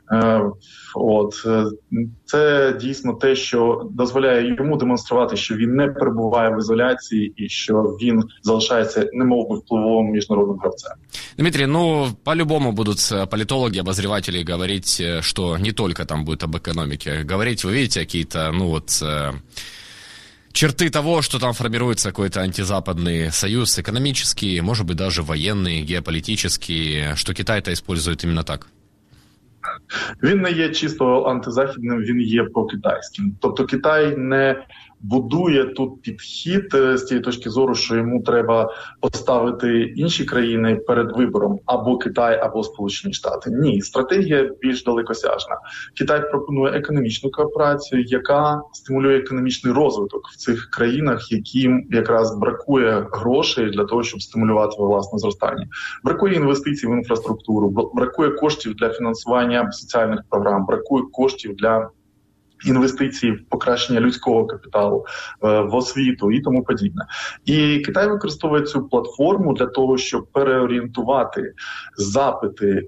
Це дійсно те, що дозволяє йому демонструвати, що він не перебуває в ізоляції і що він залишається немовби впливовим міжнародним гравцем. Дмитрий, по-любому будут политологи, обозреватели говорить, что не только там будет об экономике. Говорить, вы видите, какие-то, черты того, что там формируется какой-то антизападный союз, экономический, может быть, даже военный, геополитический, что Китай-то использует именно так. Він не є чисто антизахідним, він є прокитайським. Тобто Китай не будує тут підхід з тієї точки зору, що йому треба поставити інші країни перед вибором або Китай, або Сполучені Штати. Ні, стратегія більш далекосяжна. Китай пропонує економічну кооперацію, яка стимулює економічний розвиток в цих країнах, яким якраз бракує грошей для того, щоб стимулювати власне зростання. Бракує інвестицій в інфраструктуру, бракує коштів для фінансування соціальних програм, бракує коштів для інвестиції в покращення людського капіталу, в освіту і тому подібне. І Китай використовує цю платформу для того, щоб переорієнтувати запити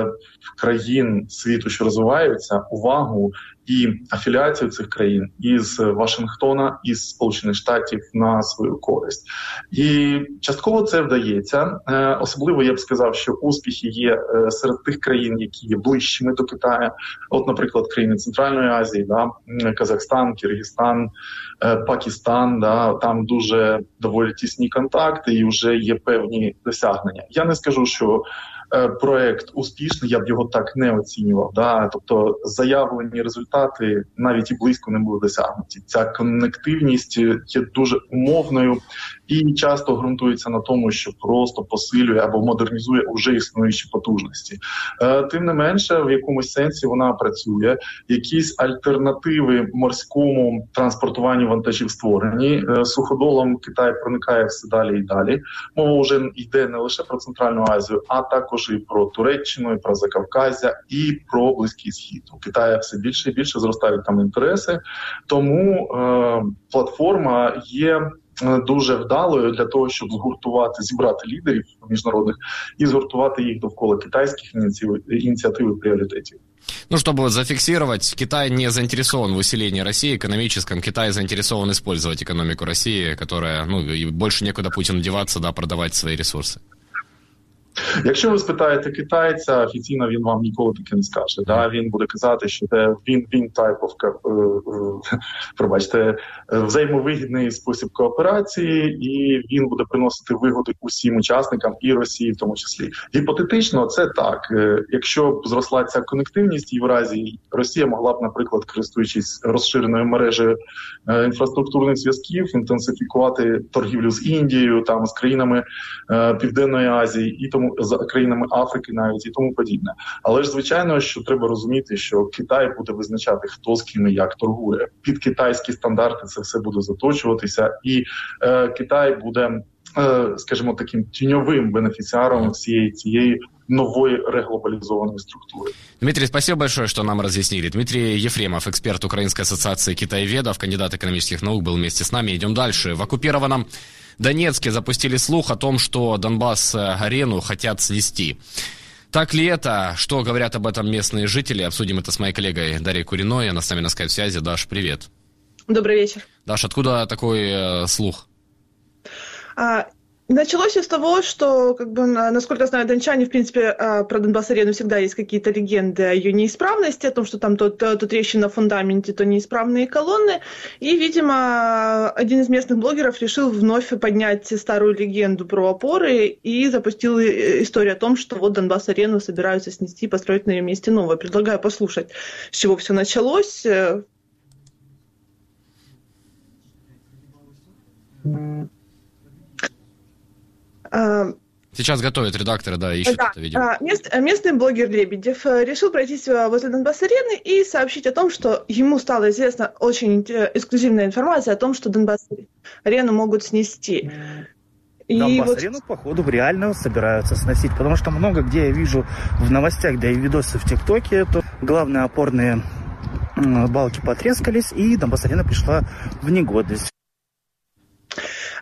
країн світу, що розвиваються, увагу і афіліацію цих країн із Вашингтона, із Сполучених Штатів на свою користь. І частково це вдається. Особливо я б сказав, що успіхи є серед тих країн, які є ближчими до Китаю. От, наприклад, країни Центральної Азії, Казахстан, Киргизстан, Пакистан, там дуже доволі тісні контакти і вже є певні досягнення. Я не скажу, що проект успішний, я б його так не оцінював. Тобто заявлені результати навіть і близько не були досягнуті. Ця коннективність є дуже умовною і часто ґрунтується на тому, що просто посилює або модернізує вже існуючі потужності. Тим не менше, в якомусь сенсі вона працює. Якісь альтернативи морському транспортуванню вантажів створені. Суходолом Китай проникає все далі і далі. Мова вже йде не лише про Центральну Азію, а також і про Туреччину, і про Закавказя, і про Близький Схід. У Китаю все більше і більше зростають там інтереси, тому платформа є дуже вдалою для того, щоб зібрати лідерів міжнародних і згуртувати їх довкола китайських ініціатив і пріоритетів. Чтобы зафиксировать, Китай не заинтересован в усилении России экономическом, Китай заинтересован использовать экономику России, которая, и больше некуда Путину деваться, продавать свои ресурсы. Якщо ви спитаєте китайця, офіційно він вам ніколи таке не скаже. Він буде казати, що це він type of, взаємовигідний спосіб кооперації, і він буде приносити вигоди усім учасникам, і Росії в тому числі. Гіпотетично, це так. Якщо б зросла ця конективність Євразії, Росія могла б, наприклад, користуючись розширеною мережею інфраструктурних зв'язків, інтенсифікувати торгівлю з Індією, з країнами Південної Азії, і тому з країнами Африки навіть і тому подібне. Але ж звичайно, що треба розуміти, що Китай буде визначати, хто з ким і як торгує. Під китайські стандарти це все буде заточуватися, і Китай буде, скажімо, таким тіньовим бенефіціаром всієї цієї нової реглобализованной структуры. Дмитрий, спасибо большое, что нам разъяснили. Дмитрий Ефремов, эксперт Украинской ассоциации китаеведов, кандидат экономических наук, был вместе с нами. Идем дальше. В оккупированном Донецке запустили слух о том, что Донбасс-арену хотят снести. Так ли это? Что говорят об этом местные жители? Обсудим это с моей коллегой Дарьей Куриной. Она с нами на скайп-связи. Даш, привет. Добрый вечер. Даш, откуда такой слух? Началось с того, что, насколько знаю, дончане, в принципе, про Донбасс-арену всегда есть какие-то легенды о ее неисправности, о том, что там то трещина в фундаменте, то неисправные колонны. И, видимо, один из местных блогеров решил вновь поднять старую легенду про опоры и запустил историю о том, что вот Донбасс-арену собираются снести и построить на ее месте новое. Предлагаю послушать, с чего все началось. Сейчас готовят редакторы, ищут это видео. Местный блогер Лебедев решил пройтись возле Донбасс-арены и сообщить о том, что ему стала известна очень эксклюзивная информация о том, что Донбасс-арену могут снести. Донбасс-арену, походу, реально собираются сносить, потому что много где я вижу в новостях, да и видосы в ТикТоке, то главные опорные балки потрескались, и Донбасс-арена пришла в негодность.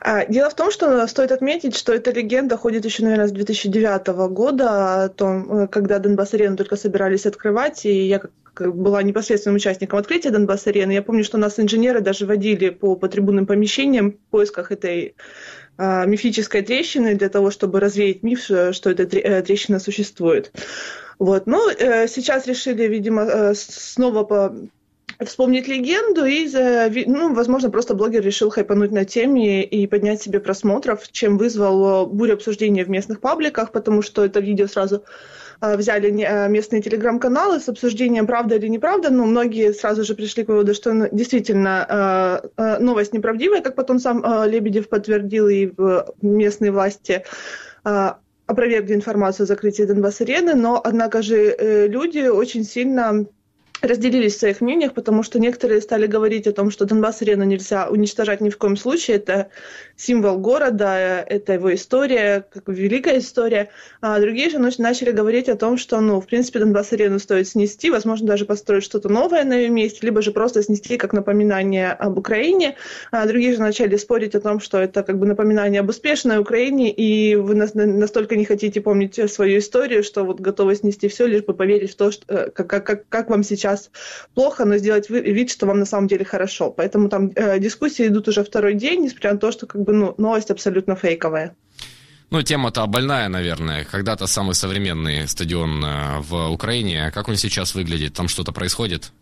Дело в том, что стоит отметить, что эта легенда ходит еще, наверное, с 2009 года, о том, когда Донбасс-арену только собирались открывать, и я была непосредственным участником открытия Донбасс-арены. Я помню, что нас инженеры даже водили по трибунным помещениям в поисках этой мифической трещины для того, чтобы развеять миф, что эта трещина существует. Вот. Но сейчас решили, видимо, снова вспомнить легенду, и, возможно, просто блогер решил хайпануть на теме и поднять себе просмотров, чем вызвал бурю обсуждения в местных пабликах, потому что это видео сразу взяли местные телеграм-каналы с обсуждением, правда или неправда, но многие сразу же пришли к выводу, что действительно новость неправдивая, как потом сам Лебедев подтвердил, и местные власти опровергли информацию о закрытии Донбасс-арены, но, однако же, люди очень сильно разделились в своих мнениях, потому что некоторые стали говорить о том, что Донбасс-арену нельзя уничтожать ни в коем случае, это символ города, это его история, как великая история, а другие же начали говорить о том, что, в принципе, Донбасс-арену стоит снести, возможно, даже построить что-то новое на ее месте, либо же просто снести как напоминание об Украине, а другие же начали спорить о том, что это как бы напоминание об успешной Украине, и вы настолько не хотите помнить свою историю, что вот готовы снести все, лишь бы поверить в то, что, как вам сейчас плохо, но сделать вид, что вам на самом деле хорошо. Поэтому там дискуссии идут уже второй день, несмотря на то, что новость абсолютно фейковая. Тема-то больная, наверное. Когда-то самый современный стадион в Украине. Как он сейчас выглядит? Там что-то происходит?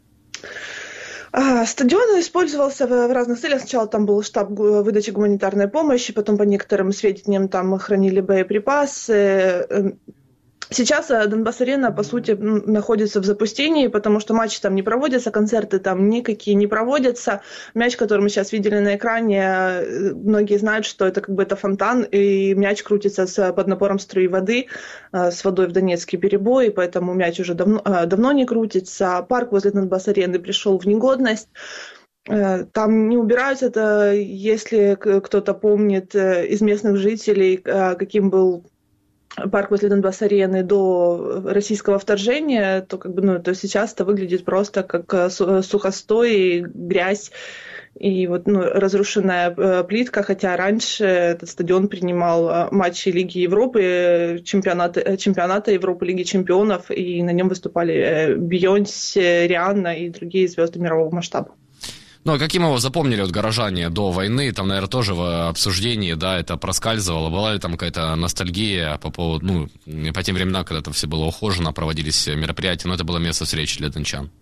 Стадион использовался в разных целях. Сначала там был штаб выдачи гуманитарной помощи, потом, по некоторым сведениям, там хранили боеприпасы. Сейчас Донбасс-арена, по сути, находится в запустении, потому что матчи там не проводятся, концерты там никакие не проводятся. Мяч, который мы сейчас видели на экране, многие знают, что это как бы это фонтан, и мяч крутится под напором струи воды, с водой в Донецкий перебой, поэтому мяч уже давно не крутится. Парк возле Донбасс-арены пришел в негодность. Там не убираются, это, если кто-то помнит из местных жителей, каким был парк возле Донбасс-арены до российского вторжения, то то сейчас это выглядит просто как сухостой, грязь и разрушенная плитка, хотя раньше этот стадион принимал матчи Лиги Европы, чемпионата Европы, Лиги чемпионов, и на нем выступали Бейонсе, Рианна и другие звезды мирового масштаба. А каким его запомнили горожане до войны? Там, наверное, тоже в обсуждении, это проскальзывало. Была ли там какая-то ностальгия по поводу, по тем временам, когда там все было ухожено, проводились мероприятия, но это было место встречи для дончан?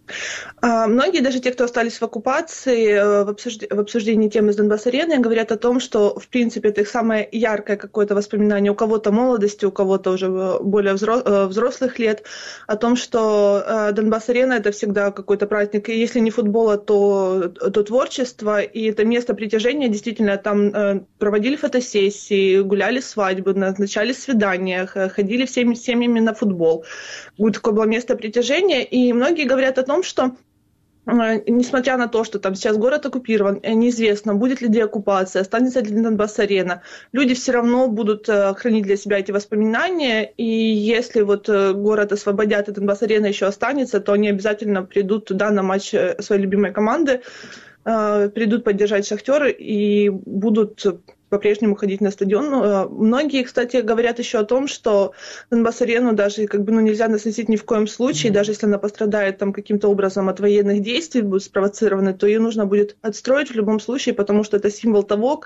Многие, даже те, кто остались в оккупации, в обсуждении темы с Донбасс-ареной, говорят о том, что, в принципе, это их самое яркое какое-то воспоминание, у кого-то молодости, у кого-то уже более взрослых лет, о том, что Донбасс-арена – это всегда какой-то праздник, и если не футбола, то творчество, и это место притяжения, действительно, там проводили фотосессии, гуляли свадьбы, назначали свидания, ходили всеми семьями на футбол. Такое было место притяжения, и многие говорят о том, что, несмотря на то, что там сейчас город оккупирован, неизвестно, будет ли деоккупация, останется ли Донбасс-арена, люди все равно будут хранить для себя эти воспоминания, и если город освободят, и Донбасс-арена еще останется, то они обязательно придут туда на матч своей любимой команды, придут поддержать «Шахтер» и будут по-прежнему ходить на стадион. Многие, кстати, говорят еще о том, что Донбасс-арену даже нельзя сносить ни в коем случае, даже если она пострадает каким-то образом от военных действий, будет спровоцирована, то ее нужно будет отстроить в любом случае, потому что это символ того,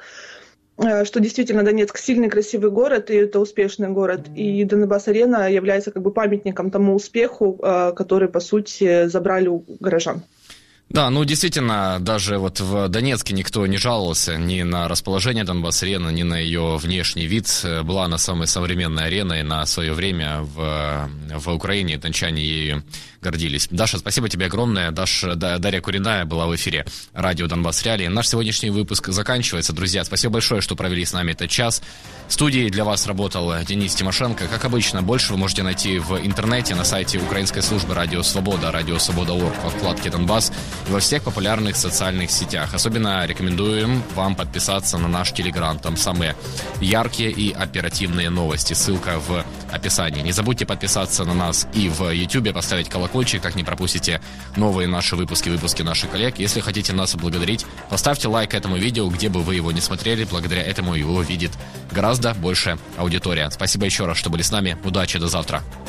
что действительно Донецк сильный, красивый город, и это успешный город. И Донбасс-арена является памятником тому успеху, который, по сути, забрали у горожан. Да, действительно, даже в Донецке никто не жаловался ни на расположение Донбасс-арены, ни на ее внешний вид. Была она самой современной ареной на свое время в Украине, и дончане ею гордились. Даша, спасибо тебе огромное. Дарья Куриная была в эфире радио «Донбасс Реалии». Наш сегодняшний выпуск заканчивается. Друзья, спасибо большое, что провели с нами этот час. В студии для вас работал Денис Тимошенко. Как обычно, больше вы можете найти в интернете на сайте украинской службы «Радио Свобода», радиосвобода.орг во вкладке «Донбасс». во всех популярных социальных сетях. Особенно рекомендуем вам подписаться на наш Телеграм. Там самые яркие и оперативные новости. Ссылка в описании. Не забудьте подписаться на нас и в YouTube, поставить колокольчик, так не пропустите новые наши выпуски наших коллег. Если хотите нас поблагодарить, поставьте лайк этому видео, где бы вы его не смотрели. Благодаря этому его видит гораздо больше аудитория. Спасибо еще раз, что были с нами. Удачи, до завтра.